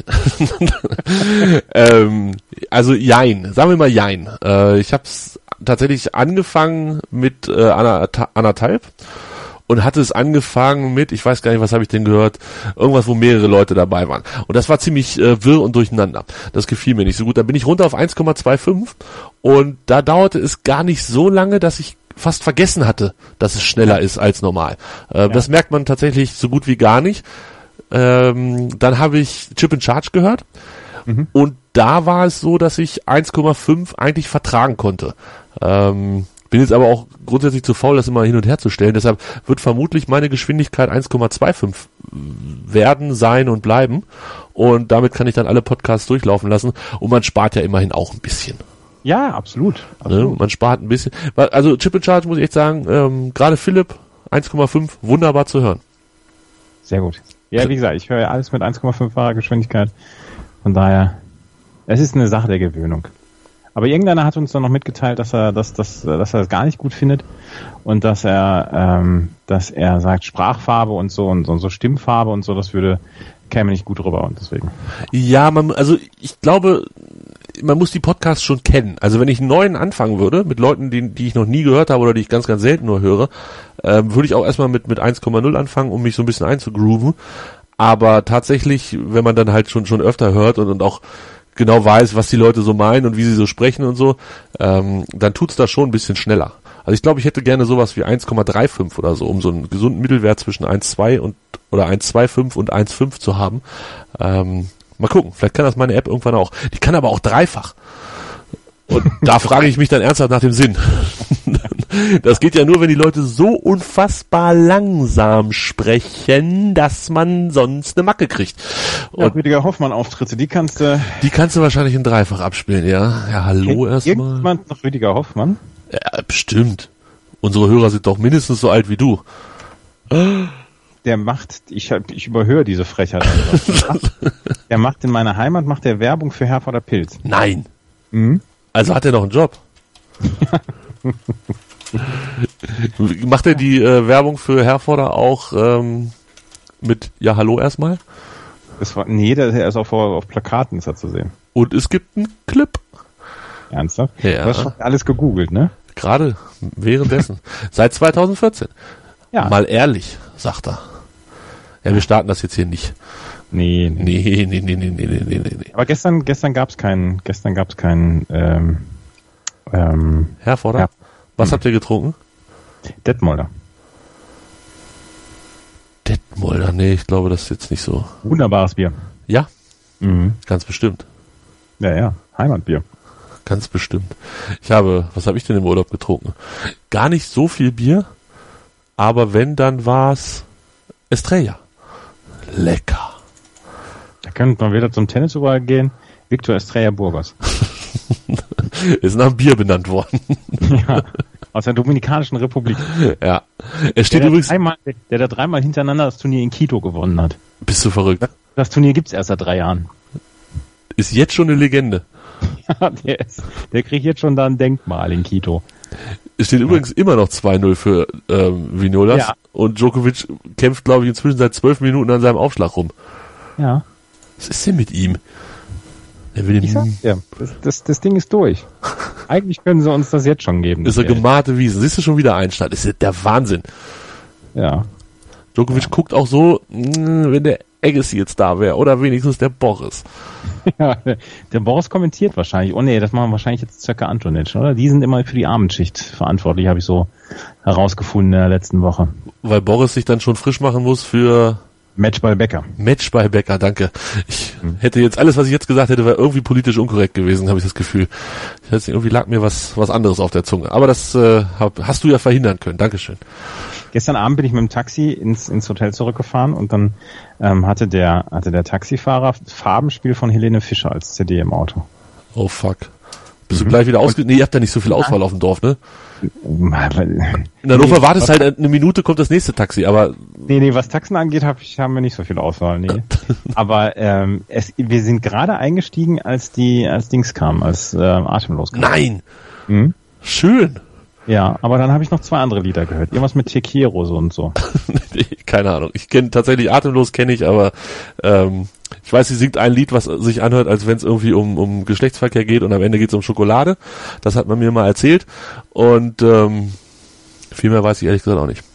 ähm, also jein, sagen wir mal jein. Äh, ich habe es tatsächlich angefangen mit äh, anderthalb und hatte es angefangen mit, ich weiß gar nicht, was habe ich denn gehört, irgendwas, wo mehrere Leute dabei waren. Und das war ziemlich äh, wirr und durcheinander. Das gefiel mir nicht so gut. Da bin ich runter auf eins Komma fünfundzwanzig und da dauerte es gar nicht so lange, dass ich fast vergessen hatte, dass es schneller ist als normal. Äh, ja. Das merkt man tatsächlich so gut wie gar nicht. Ähm, dann habe ich Chip and Charge gehört mhm. und da war es so, dass ich eins Komma fünf eigentlich vertragen konnte. Ähm, bin jetzt aber auch grundsätzlich zu faul, das immer hin und her zu stellen. Deshalb wird vermutlich meine Geschwindigkeit eins Komma fünfundzwanzig werden, sein und bleiben. Und damit kann ich dann alle Podcasts durchlaufen lassen. Und man spart ja immerhin auch ein bisschen. Ja, absolut. absolut. Ne? Man spart ein bisschen. Also Chip and Charge muss ich echt sagen, ähm, gerade Philipp, eins Komma fünf, wunderbar zu hören. Sehr gut. Ja, wie gesagt, ich höre ja alles mit eins Komma fünffacher Geschwindigkeit. Von daher, es ist eine Sache der Gewöhnung. Aber irgendeiner hat uns dann noch mitgeteilt, dass er, dass, dass, dass er das gar nicht gut findet und dass er, ähm, dass er sagt Sprachfarbe und so und so, und so Stimmfarbe und so, das würde käme nicht gut rüber und deswegen. Ja, man, also ich glaube, man muss die Podcasts schon kennen. Also wenn ich einen neuen anfangen würde, mit Leuten, die, die ich noch nie gehört habe oder die ich ganz, ganz selten nur höre, äh, würde ich auch erstmal mit, mit eins Komma null anfangen, um mich so ein bisschen einzugrooven. Aber tatsächlich, wenn man dann halt schon, schon öfter hört und, und auch genau weiß, was die Leute so meinen und wie sie so sprechen und so, ähm, dann tut's das schon ein bisschen schneller. Also ich glaube, ich hätte gerne sowas wie eins Komma fünfunddreißig oder so, um so einen gesunden Mittelwert zwischen eins Komma zwei und oder eins Komma fünfundzwanzig und eins Komma fünf zu haben. Ähm, mal gucken, vielleicht kann das meine App irgendwann auch. Die kann aber auch dreifach. Und da frage ich mich dann ernsthaft nach dem Sinn. Das geht ja nur, wenn die Leute so unfassbar langsam sprechen, dass man sonst eine Macke kriegt. Und ja, Rüdiger Hoffmann-Auftritte, die kannst du... Die kannst du wahrscheinlich in dreifach abspielen, ja. Ja, hallo erstmal. Irgendjemand noch Rüdiger Hoffmann? Ja, bestimmt. Unsere Hörer sind doch mindestens so alt wie du. Der macht, ich, ich überhöre diese Frechheit einfach. Der macht in meiner Heimat, macht der Werbung für Herforder Pilz. Nein. Mhm. Also hat er noch einen Job. Macht er die äh, Werbung für Herforder auch ähm, mit Ja, hallo erstmal? Das war, nee, der ist auch auf, auf Plakaten ist er zu sehen. Und es gibt einen Clip. Ernsthaft? Ja. Du hast schon alles gegoogelt, ne? Gerade, währenddessen. Seit zwanzig vierzehn. Ja. Mal ehrlich, sagt er. Ja, wir starten das jetzt hier nicht. Nee, nee, nee, nee, nee, nee, nee, nee, nee. Aber gestern, gestern gab's keinen, gestern gab's keinen, ähm, ähm, Herforder? Ja. Was hm. habt ihr getrunken? Detmolder. Detmolder, nee, ich glaube, das ist jetzt nicht so. Wunderbares Bier. Ja? Mhm. Ganz bestimmt. Ja, ja, Heimatbier. Ganz bestimmt. Ich habe, was habe ich denn im Urlaub getrunken? Gar nicht so viel Bier, aber wenn, dann war's Estrella. Lecker. Da könnte man wieder zum Tennis übergehen. Victor Estrella Burgos. Ist nach einem Bier benannt worden. Ja, aus der Dominikanischen Republik. Ja. Er steht der übrigens... Da dreimal, der da dreimal hintereinander das Turnier in Quito gewonnen hat. Bist du verrückt? Das, das Turnier gibt's erst seit drei Jahren. Ist jetzt schon eine Legende. Ja, der, ist, der kriegt jetzt schon da ein Denkmal in Quito. Es steht ja. übrigens immer noch zwei null für ähm, Vinolas. Ja. Und Djokovic kämpft, glaube ich, inzwischen seit zwölf Minuten an seinem Aufschlag rum. Ja. Was ist denn mit ihm? Er will ich sag's dir, das, das, das Ding ist durch. Eigentlich können sie uns das jetzt schon geben. Das ist eine gemahnte Wiese. Siehst du schon wieder Einstand? Das ist der Wahnsinn. Ja. Djokovic ja. guckt auch so, wenn der Agassi jetzt da wäre. Oder wenigstens der Boris. Ja, der Boris kommentiert wahrscheinlich. Oh nee, das machen wahrscheinlich jetzt Zöcke Antonic, oder? Die sind immer für die Abendschicht verantwortlich, habe ich so herausgefunden in der letzten Woche. Weil Boris sich dann schon frisch machen muss für... Matchball Becker. Matchball Becker, danke. Ich hm. hätte jetzt, alles was ich jetzt gesagt hätte, wäre irgendwie politisch unkorrekt gewesen, habe ich das Gefühl. Ich hätte, irgendwie lag mir was was anderes auf der Zunge. Aber das äh, hab, hast du ja verhindern können. Dankeschön. Gestern Abend bin ich mit dem Taxi ins ins Hotel zurückgefahren und dann ähm, hatte der hatte der Taxifahrer Farbenspiel von Helene Fischer als C D im Auto. Oh fuck. Bist mhm. du gleich wieder ausge... Nee, ihr habt da nicht so viel Auswahl auf dem Dorf, ne? In Hannover nee, wartest halt eine Minute, kommt das nächste Taxi, aber... Nee, nee, was Taxen angeht, hab ich, haben wir nicht so viel Auswahl, nee. Aber ähm, es, wir sind gerade eingestiegen, als die als Dings kam, als äh, Atemlos kam. Nein! Mhm. Schön! Ja, aber dann habe ich noch zwei andere Lieder gehört. Irgendwas mit Te Quiero so und so. Keine Ahnung. Ich kenne tatsächlich Atemlos, kenne ich, aber ähm, ich weiß, sie singt ein Lied, was sich anhört, als wenn es irgendwie um, um Geschlechtsverkehr geht und am Ende geht es um Schokolade. Das hat man mir mal erzählt. Und ähm, viel mehr weiß ich ehrlich gesagt auch nicht.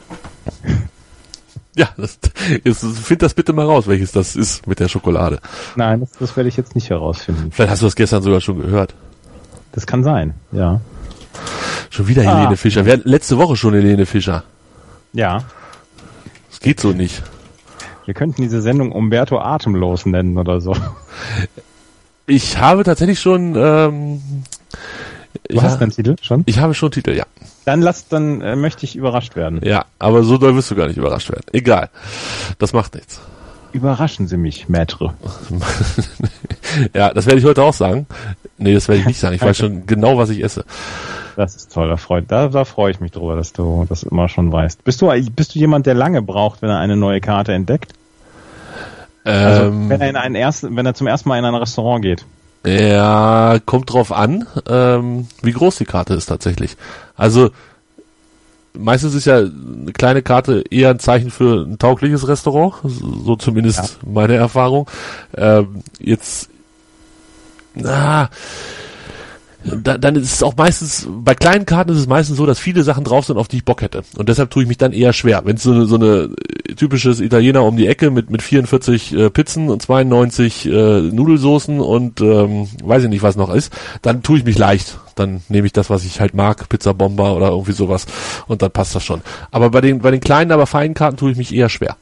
Ja, das, jetzt, find das bitte mal raus, welches das ist mit der Schokolade. Nein, das, das werde ich jetzt nicht herausfinden. Vielleicht hast du das gestern sogar schon gehört. Das kann sein, ja. Schon wieder ah. Helene Fischer. Wir hatten letzte Woche schon Helene Fischer. Ja. Das geht so nicht. Wir könnten diese Sendung Umberto Atemlos nennen oder so. Ich habe tatsächlich schon... Ähm, du hast einen Titel schon? Ich habe schon Titel, ja. Dann lass, dann äh, möchte ich überrascht werden. Ja, aber so doll wirst du gar nicht überrascht werden. Egal. Das macht nichts. Überraschen Sie mich, Maître. Ja, das werde ich heute auch sagen. Nee, das werde ich nicht sagen. Ich weiß schon genau, was ich esse. Das ist toll, da freue da, da freu ich mich drüber, dass du das immer schon weißt. Bist du, bist du jemand, der lange braucht, wenn er eine neue Karte entdeckt? Ähm, also, wenn er in einen ersten, wenn er zum ersten Mal in ein Restaurant geht. Ja, kommt drauf an, ähm, wie groß die Karte ist tatsächlich. Also, meistens ist ja eine kleine Karte eher ein Zeichen für ein taugliches Restaurant, so zumindest ja. meine Erfahrung. Ähm, jetzt, na, da, dann ist es auch meistens, bei kleinen Karten ist es meistens so, dass viele Sachen drauf sind, auf die ich Bock hätte. Und deshalb tue ich mich dann eher schwer. Wenn es so eine, so eine typisches Italiener um die Ecke mit mit vierundvierzig äh, Pizzen und zweiundneunzig äh, Nudelsoßen und ähm, weiß ich nicht, was noch ist, dann tue ich mich leicht. Dann nehme ich das, was ich halt mag, Pizza Bomber oder irgendwie sowas und dann passt das schon. Aber bei den bei den kleinen, aber feinen Karten tue ich mich eher schwer.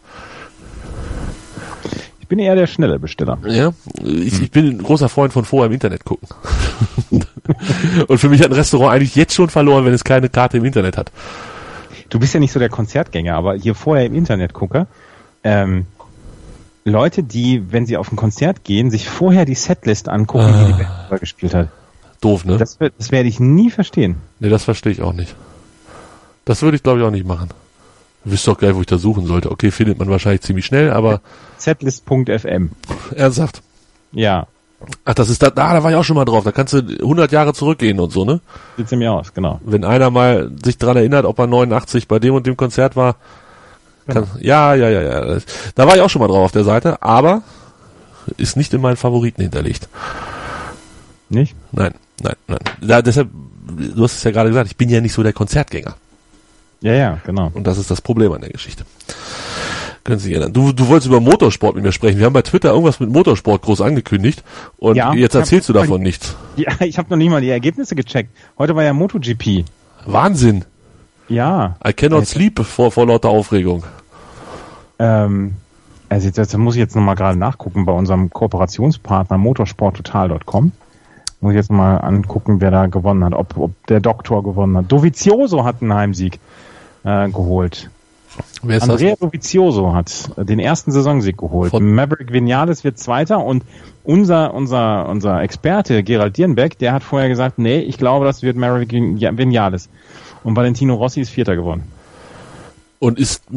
Ich bin eher der schnelle Besteller. Ja, ich, ich bin ein großer Freund von vorher im Internet gucken. Und für mich hat ein Restaurant eigentlich jetzt schon verloren, wenn es keine Karte im Internet hat. Du bist ja nicht so der Konzertgänger, aber hier vorher im Internet gucke, ähm, Leute, die, wenn sie auf ein Konzert gehen, sich vorher die Setlist angucken, ah. die die Band gespielt hat. Doof, ne? Das, das werde ich nie verstehen. Nee, das verstehe ich auch nicht. Das würde ich, glaube ich, auch nicht machen. Du wisst doch geil, wo ich da suchen sollte. Okay, findet man wahrscheinlich ziemlich schnell, aber... Setlist Punkt f m. Ernsthaft? Ja. Ach, das ist da, ah, da war ich auch schon mal drauf. Da kannst du hundert Jahre zurückgehen und so, ne? Sieht sie mir aus, genau. Wenn einer mal sich dran erinnert, ob er neunundachtzig bei dem und dem Konzert war. Kann, genau. Ja, ja, ja, ja. Da war ich auch schon mal drauf auf der Seite, aber ist nicht in meinen Favoriten hinterlegt. Nicht? Nein, nein, nein. Da, deshalb, du hast es ja gerade gesagt, ich bin ja nicht so der Konzertgänger. Ja, ja, genau. Und das ist das Problem an der Geschichte. Können Sie sich erinnern. Du, du wolltest über Motorsport mit mir sprechen. Wir haben bei Twitter irgendwas mit Motorsport groß angekündigt und ja, jetzt erzählst du davon nichts. Ja, ich habe noch nicht mal die Ergebnisse gecheckt. Heute war ja MotoGP. Wahnsinn. Ja. I cannot Alter. sleep vor, vor lauter Aufregung. Ähm, also jetzt, das muss ich jetzt nochmal gerade nachgucken bei unserem Kooperationspartner motorsporttotal Punkt com. Muss ich jetzt mal angucken, wer da gewonnen hat, ob, ob der Doktor gewonnen hat. Dovizioso hat einen Heimsieg äh, geholt. Wer ist Andrea das? Dovizioso hat den ersten Saisonsieg geholt. Von Maverick Vinales wird Zweiter und unser unser unser Experte Gerald Dierenbeck, der hat vorher gesagt, nee, ich glaube, das wird Maverick Vinales. Und Valentino Rossi ist Vierter geworden. Und ist mit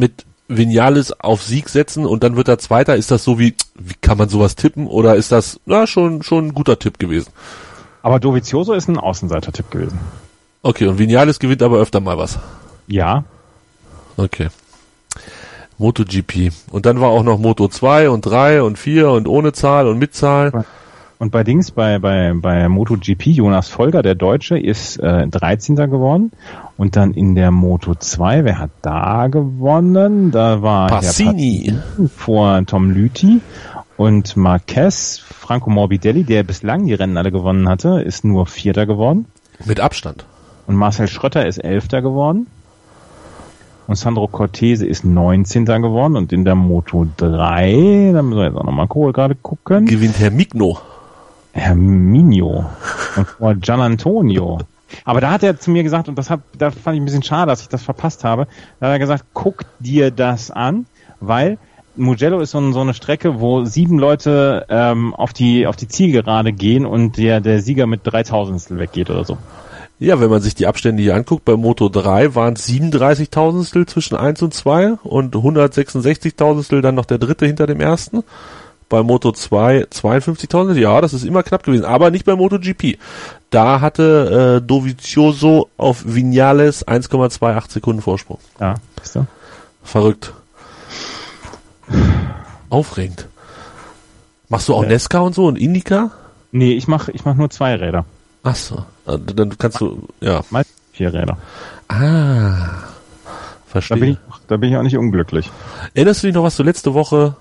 Vinales auf Sieg setzen und dann wird er Zweiter. Ist das so wie, wie kann man sowas tippen? Oder ist das, na, schon, schon ein guter Tipp gewesen? Aber Dovizioso ist ein Außenseiter-Tipp gewesen. Okay, und Vinales gewinnt aber öfter mal was. Ja. Okay. MotoGP. Und dann war auch noch Moto zwei und drei und vier und ohne Zahl und mit Zahl. Und bei Dings, bei, bei, bei MotoGP, Jonas Folger, der Deutsche, ist äh, dreizehnter geworden. Und dann in der Moto zwei, wer hat da gewonnen? Da war Passini. Passini vor Tom Lüthi. Und Marquez, Franco Morbidelli, der bislang die Rennen alle gewonnen hatte, ist nur Vierter geworden. Mit Abstand. Und Marcel Schrötter ist Elfter geworden. Und Sandro Cortese ist neunzehnter geworden. Und in der Moto drei, da müssen wir jetzt auch nochmal gerade gucken. Gewinnt Herr Migno. Herr Migno. Und vor Gian Antonio. Aber da hat er zu mir gesagt, und das hat, da fand ich ein bisschen schade, dass ich das verpasst habe, da hat er gesagt, guck dir das an, weil Mugello ist so, so eine Strecke, wo sieben Leute ähm, auf die auf die Zielgerade gehen und der der Sieger mit dreitausendstel weggeht oder so. Ja, wenn man sich die Abstände hier anguckt, bei Moto drei waren es siebenunddreißigtausendstel zwischen eins und zwei und hundertsechsundsechzigtausendstel dann noch der dritte hinter dem ersten. Bei Moto zwei zweiundfünfzigtausend, ja, das ist immer knapp gewesen, aber nicht bei MotoGP. Da hatte äh, Dovizioso auf Vinales eins Komma achtundzwanzig Sekunden Vorsprung. Ja, ist so. Verrückt. Aufregend. Machst du auch Ja. Nesca und so und Indica? Nee, ich mach ich mach nur zwei Räder. Ach so, dann kannst du, ja. Mal vier Räder. Ah, Da verstehe. bin ich da bin ich auch nicht unglücklich. Erinnerst du dich noch, was du letzte Woche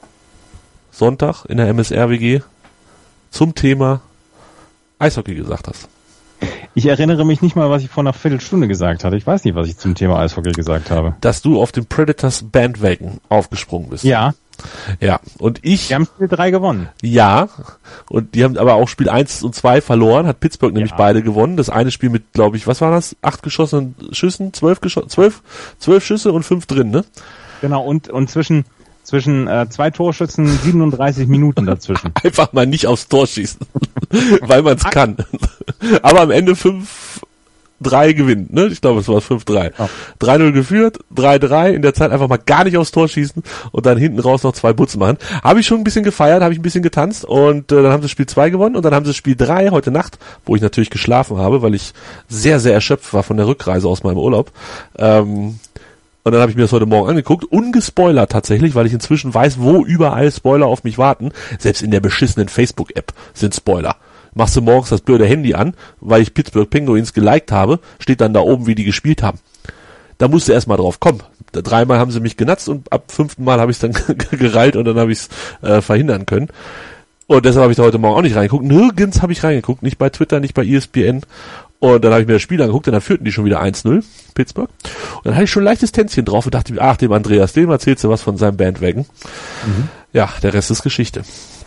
Sonntag in der M S R W G zum Thema Eishockey gesagt hast? Ich erinnere mich nicht mal, was ich vor einer Viertelstunde gesagt hatte. Ich weiß nicht, was ich zum Thema Eishockey gesagt habe. Dass du auf dem Predators Bandwagon aufgesprungen bist. Ja, Ja, und ich, wir haben Spiel drei gewonnen. ja, und die haben aber auch Spiel eins und zwei verloren, hat Pittsburgh nämlich Ja. beide gewonnen. Das eine Spiel mit, glaube ich, was war das? Acht geschossenen Schüssen, zwölf geschossen, zwölf, zwölf Schüsse und fünf drin, ne? Genau, und und zwischen zwischen äh, zwei Torschützen siebenunddreißig Minuten dazwischen. Einfach mal nicht aufs Tor schießen, weil man es kann. Aber am Ende fünf drei gewinnt, ne? Ich glaube, es war fünf drei. Ja. drei null geführt, drei drei, in der Zeit einfach mal gar nicht aufs Tor schießen und dann hinten raus noch zwei Butzen machen. Habe ich schon ein bisschen gefeiert, habe ich ein bisschen getanzt und äh, dann haben sie Spiel zwei gewonnen und dann haben sie Spiel drei heute Nacht, wo ich natürlich geschlafen habe, weil ich sehr, sehr erschöpft war von der Rückreise aus meinem Urlaub. Ähm, und dann habe ich mir das heute Morgen angeguckt, ungespoilert tatsächlich, weil ich inzwischen weiß, wo überall Spoiler auf mich warten. Selbst in der beschissenen Facebook-App sind Spoiler. Machst du morgens das blöde Handy an, weil ich Pittsburgh Penguins geliked habe, steht dann da oben, wie die gespielt haben. Da musst du erst mal drauf kommen. Dreimal haben sie mich genatzt und ab fünften Mal habe ich es dann gereilt und dann habe ich es äh, verhindern können. Und deshalb habe ich da heute Morgen auch nicht reingeguckt. Nirgends habe ich reingeguckt, nicht bei Twitter, nicht bei E S P N. Und dann habe ich mir das Spiel angeguckt und dann führten die schon wieder eins null, Pittsburgh. Und dann hatte ich schon ein leichtes Tänzchen drauf und dachte mir, ach, dem Andreas, dem erzählst du was von seinem Bandwagon. Mhm. Ja, der Rest ist Geschichte.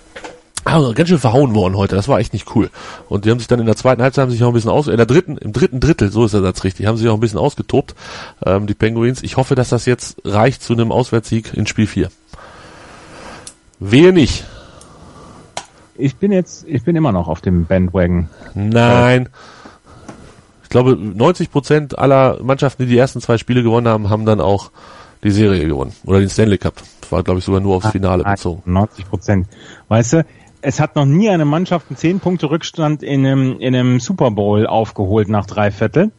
Aber ganz schön verhauen worden heute, das war echt nicht cool. Und die haben sich dann in der zweiten Halbzeit haben sich auch ein bisschen aus, in der dritten, im dritten Drittel, so ist der Satz richtig, haben sich auch ein bisschen ausgetobt, ähm, die Penguins. Ich hoffe, dass das jetzt reicht zu einem Auswärtssieg in Spiel vier. Wehe nicht. Ich bin jetzt, ich bin immer noch auf dem Bandwagon. Nein. Ich glaube, neunzig Prozent aller Mannschaften, die die ersten zwei Spiele gewonnen haben, haben dann auch die Serie gewonnen. Oder den Stanley Cup. Das war, glaube ich, sogar nur aufs Finale bezogen. neunzig Prozent. Weißt du, es hat noch nie eine Mannschaft einen zehn Punkte Rückstand in einem, in einem Super Bowl aufgeholt nach drei Viertel.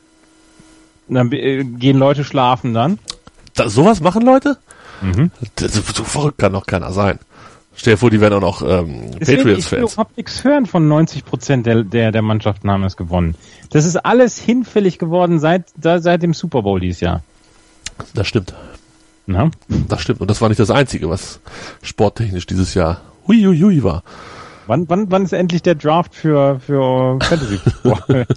Dann äh, gehen Leute schlafen dann. Da, sowas machen Leute? Mhm. Das, so verrückt kann doch keiner sein. Stell dir vor, die werden auch noch ähm, Deswegen, ich will Patriots-Fans. überhaupt nichts hören von neunzig Prozent der, der, der Mannschaften haben es gewonnen. Das ist alles hinfällig geworden seit, da, seit dem Super Bowl dieses Jahr. Das stimmt. Na? Das stimmt. Und das war nicht das Einzige, was sporttechnisch dieses Jahr huiuiui war. Wann, wann, wann ist endlich der Draft für, für Fantasy Football?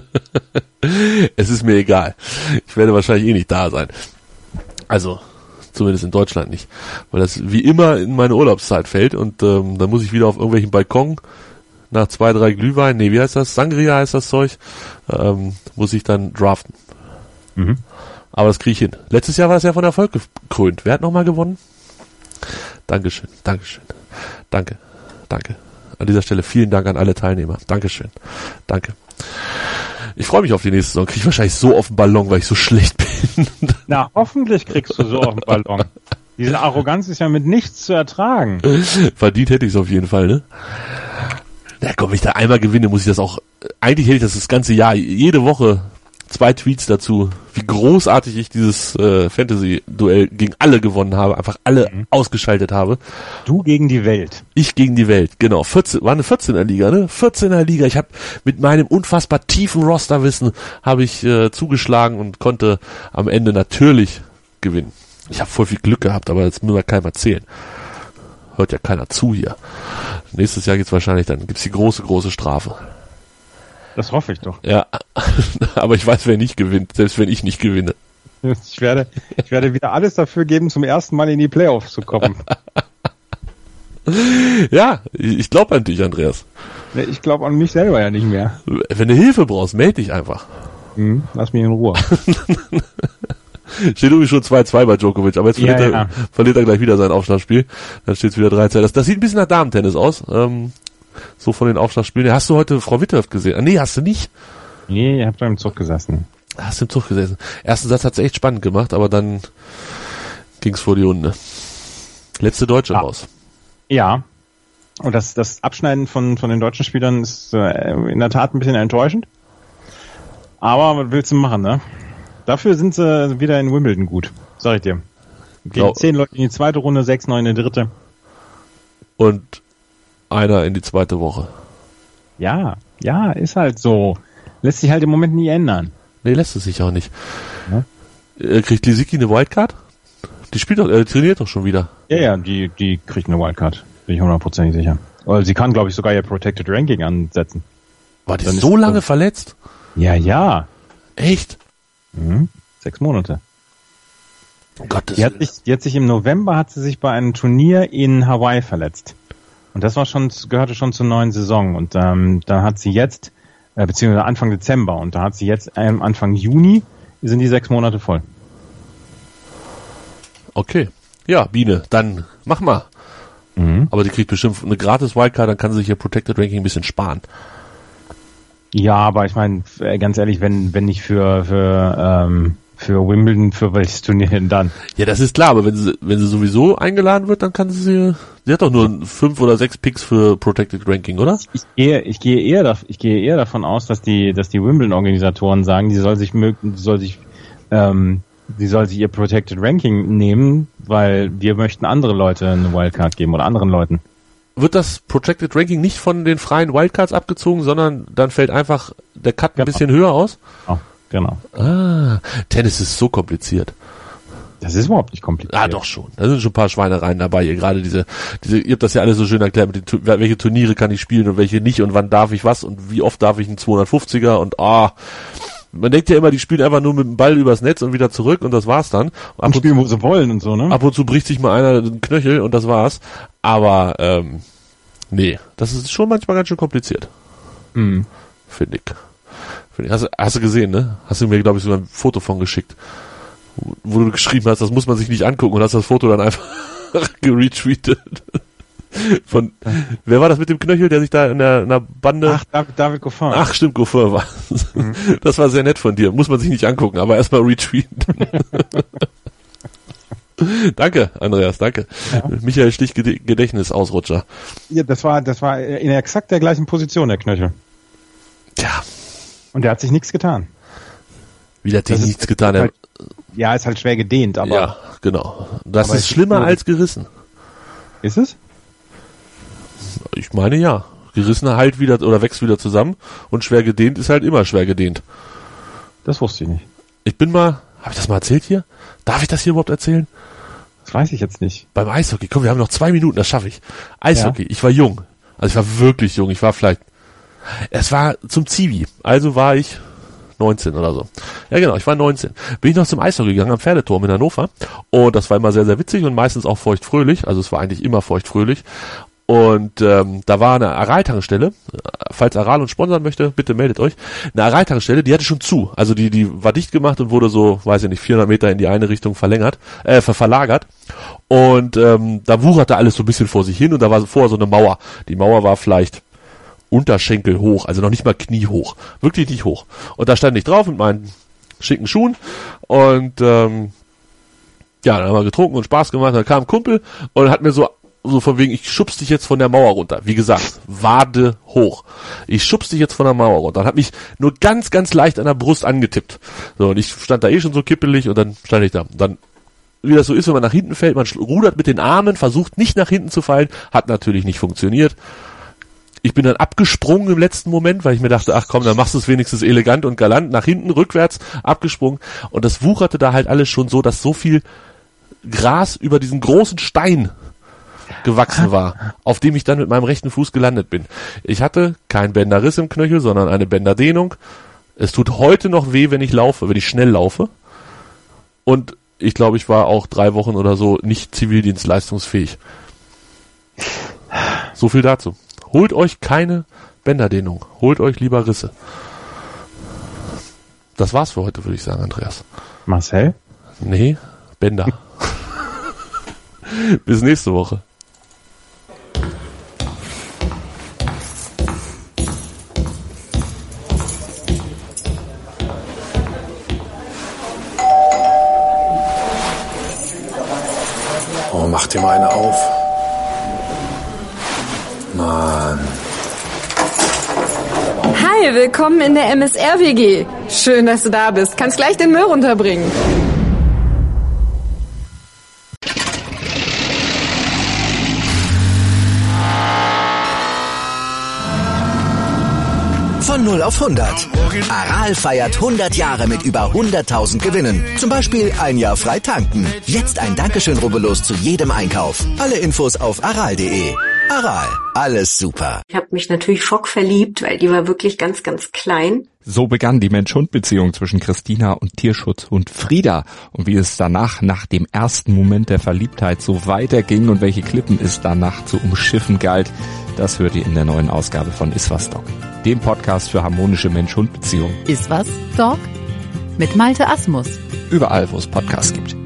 Es ist mir egal. Ich werde wahrscheinlich eh nicht da sein. Also, zumindest in Deutschland nicht. Weil das wie immer in meine Urlaubszeit fällt und ähm, dann muss ich wieder auf irgendwelchen Balkon nach zwei, drei Glühwein, nee, wie heißt das? Sangria heißt das Zeug, ähm, muss ich dann draften. Mhm. Aber das kriege ich hin. Letztes Jahr war das ja von Erfolg gekrönt. Wer hat nochmal gewonnen? Dankeschön, Dankeschön, danke, danke. An dieser Stelle vielen Dank an alle Teilnehmer. Dankeschön, danke. Ich freue mich auf die nächste Saison. Kriege ich wahrscheinlich so auf den Ballon, weil ich so schlecht bin. Na, hoffentlich kriegst du so auf den Ballon. Diese Arroganz ist ja mit nichts zu ertragen. Verdient hätte ich es auf jeden Fall, ne? Na komm, wenn ich da einmal gewinne, muss ich das auch, eigentlich hätte ich das das ganze Jahr, jede Woche zwei Tweets dazu, wie großartig ich dieses äh, Fantasy-Duell gegen alle gewonnen habe, einfach alle mhm. ausgeschaltet habe. Du gegen die Welt. Ich gegen die Welt, genau. vierzehn, war eine vierzehner Liga, ne? vierzehner Liga. Ich habe mit meinem unfassbar tiefen Rosterwissen habe ich äh, zugeschlagen und konnte am Ende natürlich gewinnen. Ich habe voll viel Glück gehabt, aber das muss man keinem erzählen. Hört ja keiner zu hier. Nächstes Jahr gibt's wahrscheinlich, dann gibt's die große, große Strafe. Das hoffe ich doch. Ja, aber ich weiß, wer nicht gewinnt, selbst wenn ich nicht gewinne. Ich werde, ich werde wieder alles dafür geben, zum ersten Mal in die Playoffs zu kommen. Ja, ich glaube an dich, Andreas. Ich glaube an mich selber ja nicht mehr. Wenn du Hilfe brauchst, melde dich einfach. Hm, lass mich in Ruhe. Steht übrigens schon zwei zwei bei Djokovic, aber jetzt verliert, ja, ja. Er, verliert er gleich wieder sein Aufschlagspiel. Dann steht es wieder drei zwei. Das, das sieht ein bisschen nach Damentennis aus. Ähm, so von den Aufschlagspielen. Hast du heute Frau Witthöft gesehen? Ah, nee, hast du nicht? Nee, ich hab da im Zug gesessen. Hast du im Zug gesessen. Ersten Satz hat's echt spannend gemacht, aber dann ging's vor die Hunde. Letzte Deutsche ah. raus. Ja. Und das, das Abschneiden von, von den deutschen Spielern ist äh, in der Tat ein bisschen enttäuschend. Aber was willst du machen, ne? Dafür sind sie wieder in Wimbledon gut, sag ich dir. Gegen ja. zehn Leute in die zweite Runde, sechs, neun in die dritte. Und einer in die zweite Woche. Ja, ja, ist halt so. Lässt sich halt im Moment nie ändern. Nee, lässt es sich auch nicht. Ja? Kriegt Lisicki eine Wildcard? Die spielt doch, äh, trainiert doch schon wieder. Ja, ja, die, die kriegt eine Wildcard. Bin ich hundertprozentig sicher. Oder sie kann, glaube ich, sogar ihr Protected Ranking ansetzen. War die Dann so lange so. verletzt? Ja, ja. Echt? Mhm. Sechs Monate. Oh Gottes die, hat sich, die hat sich im November hat sie sich bei einem Turnier in Hawaii verletzt. Und das war schon, gehörte schon zur neuen Saison. Und ähm, da hat sie jetzt, äh, beziehungsweise Anfang Dezember, und da hat sie jetzt ähm, Anfang Juni, sind die sechs Monate voll. Okay. Ja, Biene, dann mach mal. Mhm. Aber die kriegt bestimmt eine gratis Wildcard, dann kann sie sich ihr Protected Ranking ein bisschen sparen. Ja, aber ich meine, ganz ehrlich, wenn wenn nicht für für ähm, für Wimbledon, für welches Turnier denn dann? Ja, das ist klar, aber wenn sie wenn sie sowieso eingeladen wird, dann kann sie sie hat doch nur fünf oder sechs Picks für Protected Ranking, oder? Ich gehe ich gehe eher da, ich gehe eher davon aus, dass die dass die Wimbledon-Organisatoren sagen, die soll sich mögen, die soll sich ähm, die soll sich ihr Protected Ranking nehmen, weil wir möchten andere Leute eine Wildcard geben oder anderen Leuten. Wird das Projected Ranking nicht von den freien Wildcards abgezogen, sondern dann fällt einfach der Cut ein genau. bisschen höher aus? Oh, genau. Ah, Tennis ist so kompliziert. Das ist überhaupt nicht kompliziert. Ah, doch schon. Da sind schon ein paar Schweinereien dabei. Ihr gerade diese, diese, ihr habt das ja alles so schön erklärt, mit den, welche Turniere kann ich spielen und welche nicht und wann darf ich was und wie oft darf ich einen zweihundertfünfziger und ah, man denkt ja immer, die spielen einfach nur mit dem Ball übers Netz und wieder zurück und das war's dann. Ab und spielen, wo sie wollen und so, ne? Ab und zu bricht sich mal einer den Knöchel und das war's. Aber, ähm, nee, das ist schon manchmal ganz schön kompliziert. Mhm. Finde ich. Find ich. Hast, hast du gesehen, ne? Hast du mir, glaube ich, so ein Foto von geschickt, wo du geschrieben hast, das muss man sich nicht angucken und hast das Foto dann einfach geretweetet. Von, wer war das mit dem Knöchel, der sich da in der, in der Bande... Ach, David, David Goffin. Ach, stimmt, Goffin war mhm. Das war sehr nett von dir. Muss man sich nicht angucken, aber erstmal retweeten. Danke, Andreas, danke. Ja. Michael Stich Gedächtnisausrutscher. Ja, das war, das war in exakt der gleichen Position, der Knöchel. Tja. Und der hat sich nichts getan. Wie hat sich nichts ist, getan? Halt, ja, ist halt schwer gedehnt, aber... Ja, genau. Das ist schlimmer ist als gerissen. Ist es? Ich meine ja. Gerissener halt wieder oder wächst wieder zusammen und schwer gedehnt ist halt immer schwer gedehnt. Das wusste ich nicht. Ich bin mal, habe ich das mal erzählt hier? Darf ich das hier überhaupt erzählen? Das weiß ich jetzt nicht. Beim Eishockey, komm, wir haben noch zwei Minuten, das schaffe ich. Eishockey, ja. Ich war jung. Also ich war wirklich jung, ich war vielleicht, es war zum Zivi, also war ich neunzehn oder so. Ja genau, ich war neunzehn. Bin ich noch zum Eishockey gegangen am Pferdeturm in Hannover und das war immer sehr, sehr witzig und meistens auch feuchtfröhlich, also es war eigentlich immer feuchtfröhlich. Und ähm, da war eine Aral-Tankstelle, falls Aral uns sponsern möchte, bitte meldet euch. Eine Aral-Tankstelle, die hatte schon zu, also die die war dicht gemacht und wurde so, weiß ich nicht, vierhundert Meter in die eine Richtung verlängert, äh, ver- verlagert. Und ähm, da wucherte alles so ein bisschen vor sich hin und da war vorher so eine Mauer. Die Mauer war vielleicht Unterschenkel hoch, also noch nicht mal kniehoch, wirklich nicht hoch. Und da stand ich drauf mit meinen schicken Schuhen und ähm, ja, dann haben wir getrunken und Spaß gemacht, dann kam ein Kumpel und hat mir so so von wegen, ich schubst dich jetzt von der Mauer runter. Wie gesagt, Wade hoch. Ich schubst dich jetzt von der Mauer runter. Und hat mich nur ganz, ganz leicht an der Brust angetippt. So, und ich stand da eh schon so kippelig und dann stand ich da. Und dann, wie das so ist, wenn man nach hinten fällt, man rudert mit den Armen, versucht nicht nach hinten zu fallen, hat natürlich nicht funktioniert. Ich bin dann abgesprungen im letzten Moment, weil ich mir dachte, ach komm, dann machst du es wenigstens elegant und galant, nach hinten, rückwärts, abgesprungen. Und das wucherte da halt alles schon so, dass so viel Gras über diesen großen Stein gewachsen war, auf dem ich dann mit meinem rechten Fuß gelandet bin. Ich hatte keinen Bänderriss im Knöchel, sondern eine Bänderdehnung. Es tut heute noch weh, wenn ich laufe, wenn ich schnell laufe. Und ich glaube, ich war auch drei Wochen oder so nicht zivildienstleistungsfähig. So viel dazu. Holt euch keine Bänderdehnung. Holt euch lieber Risse. Das war's für heute, würde ich sagen, Andreas. Marcel? Nee, Bänder. Bis nächste Woche. Oh, mach dir mal eine auf. Mann. Hi, willkommen in der M S R W G. Schön, dass du da bist. Kannst gleich den Müll runterbringen. Von null auf hundert. Aral feiert hundert Jahre mit über hunderttausend Gewinnen. Zum Beispiel ein Jahr frei tanken. Jetzt ein Dankeschön, rubbellos zu jedem Einkauf. Alle Infos auf aral punkt de. Aral, alles super. Ich habe mich natürlich schockverliebt, weil die war wirklich ganz, ganz klein. So begann die Mensch-Hund-Beziehung zwischen Christina und Tierschutzhund Frieda. Und wie es danach, nach dem ersten Moment der Verliebtheit, so weiterging und welche Klippen es danach zu umschiffen galt, das hört ihr in der neuen Ausgabe von Iswas Dog, dem Podcast für harmonische Mensch-Hund-Beziehungen. Iswas Dog mit Malte Asmus. Überall, wo es Podcasts gibt.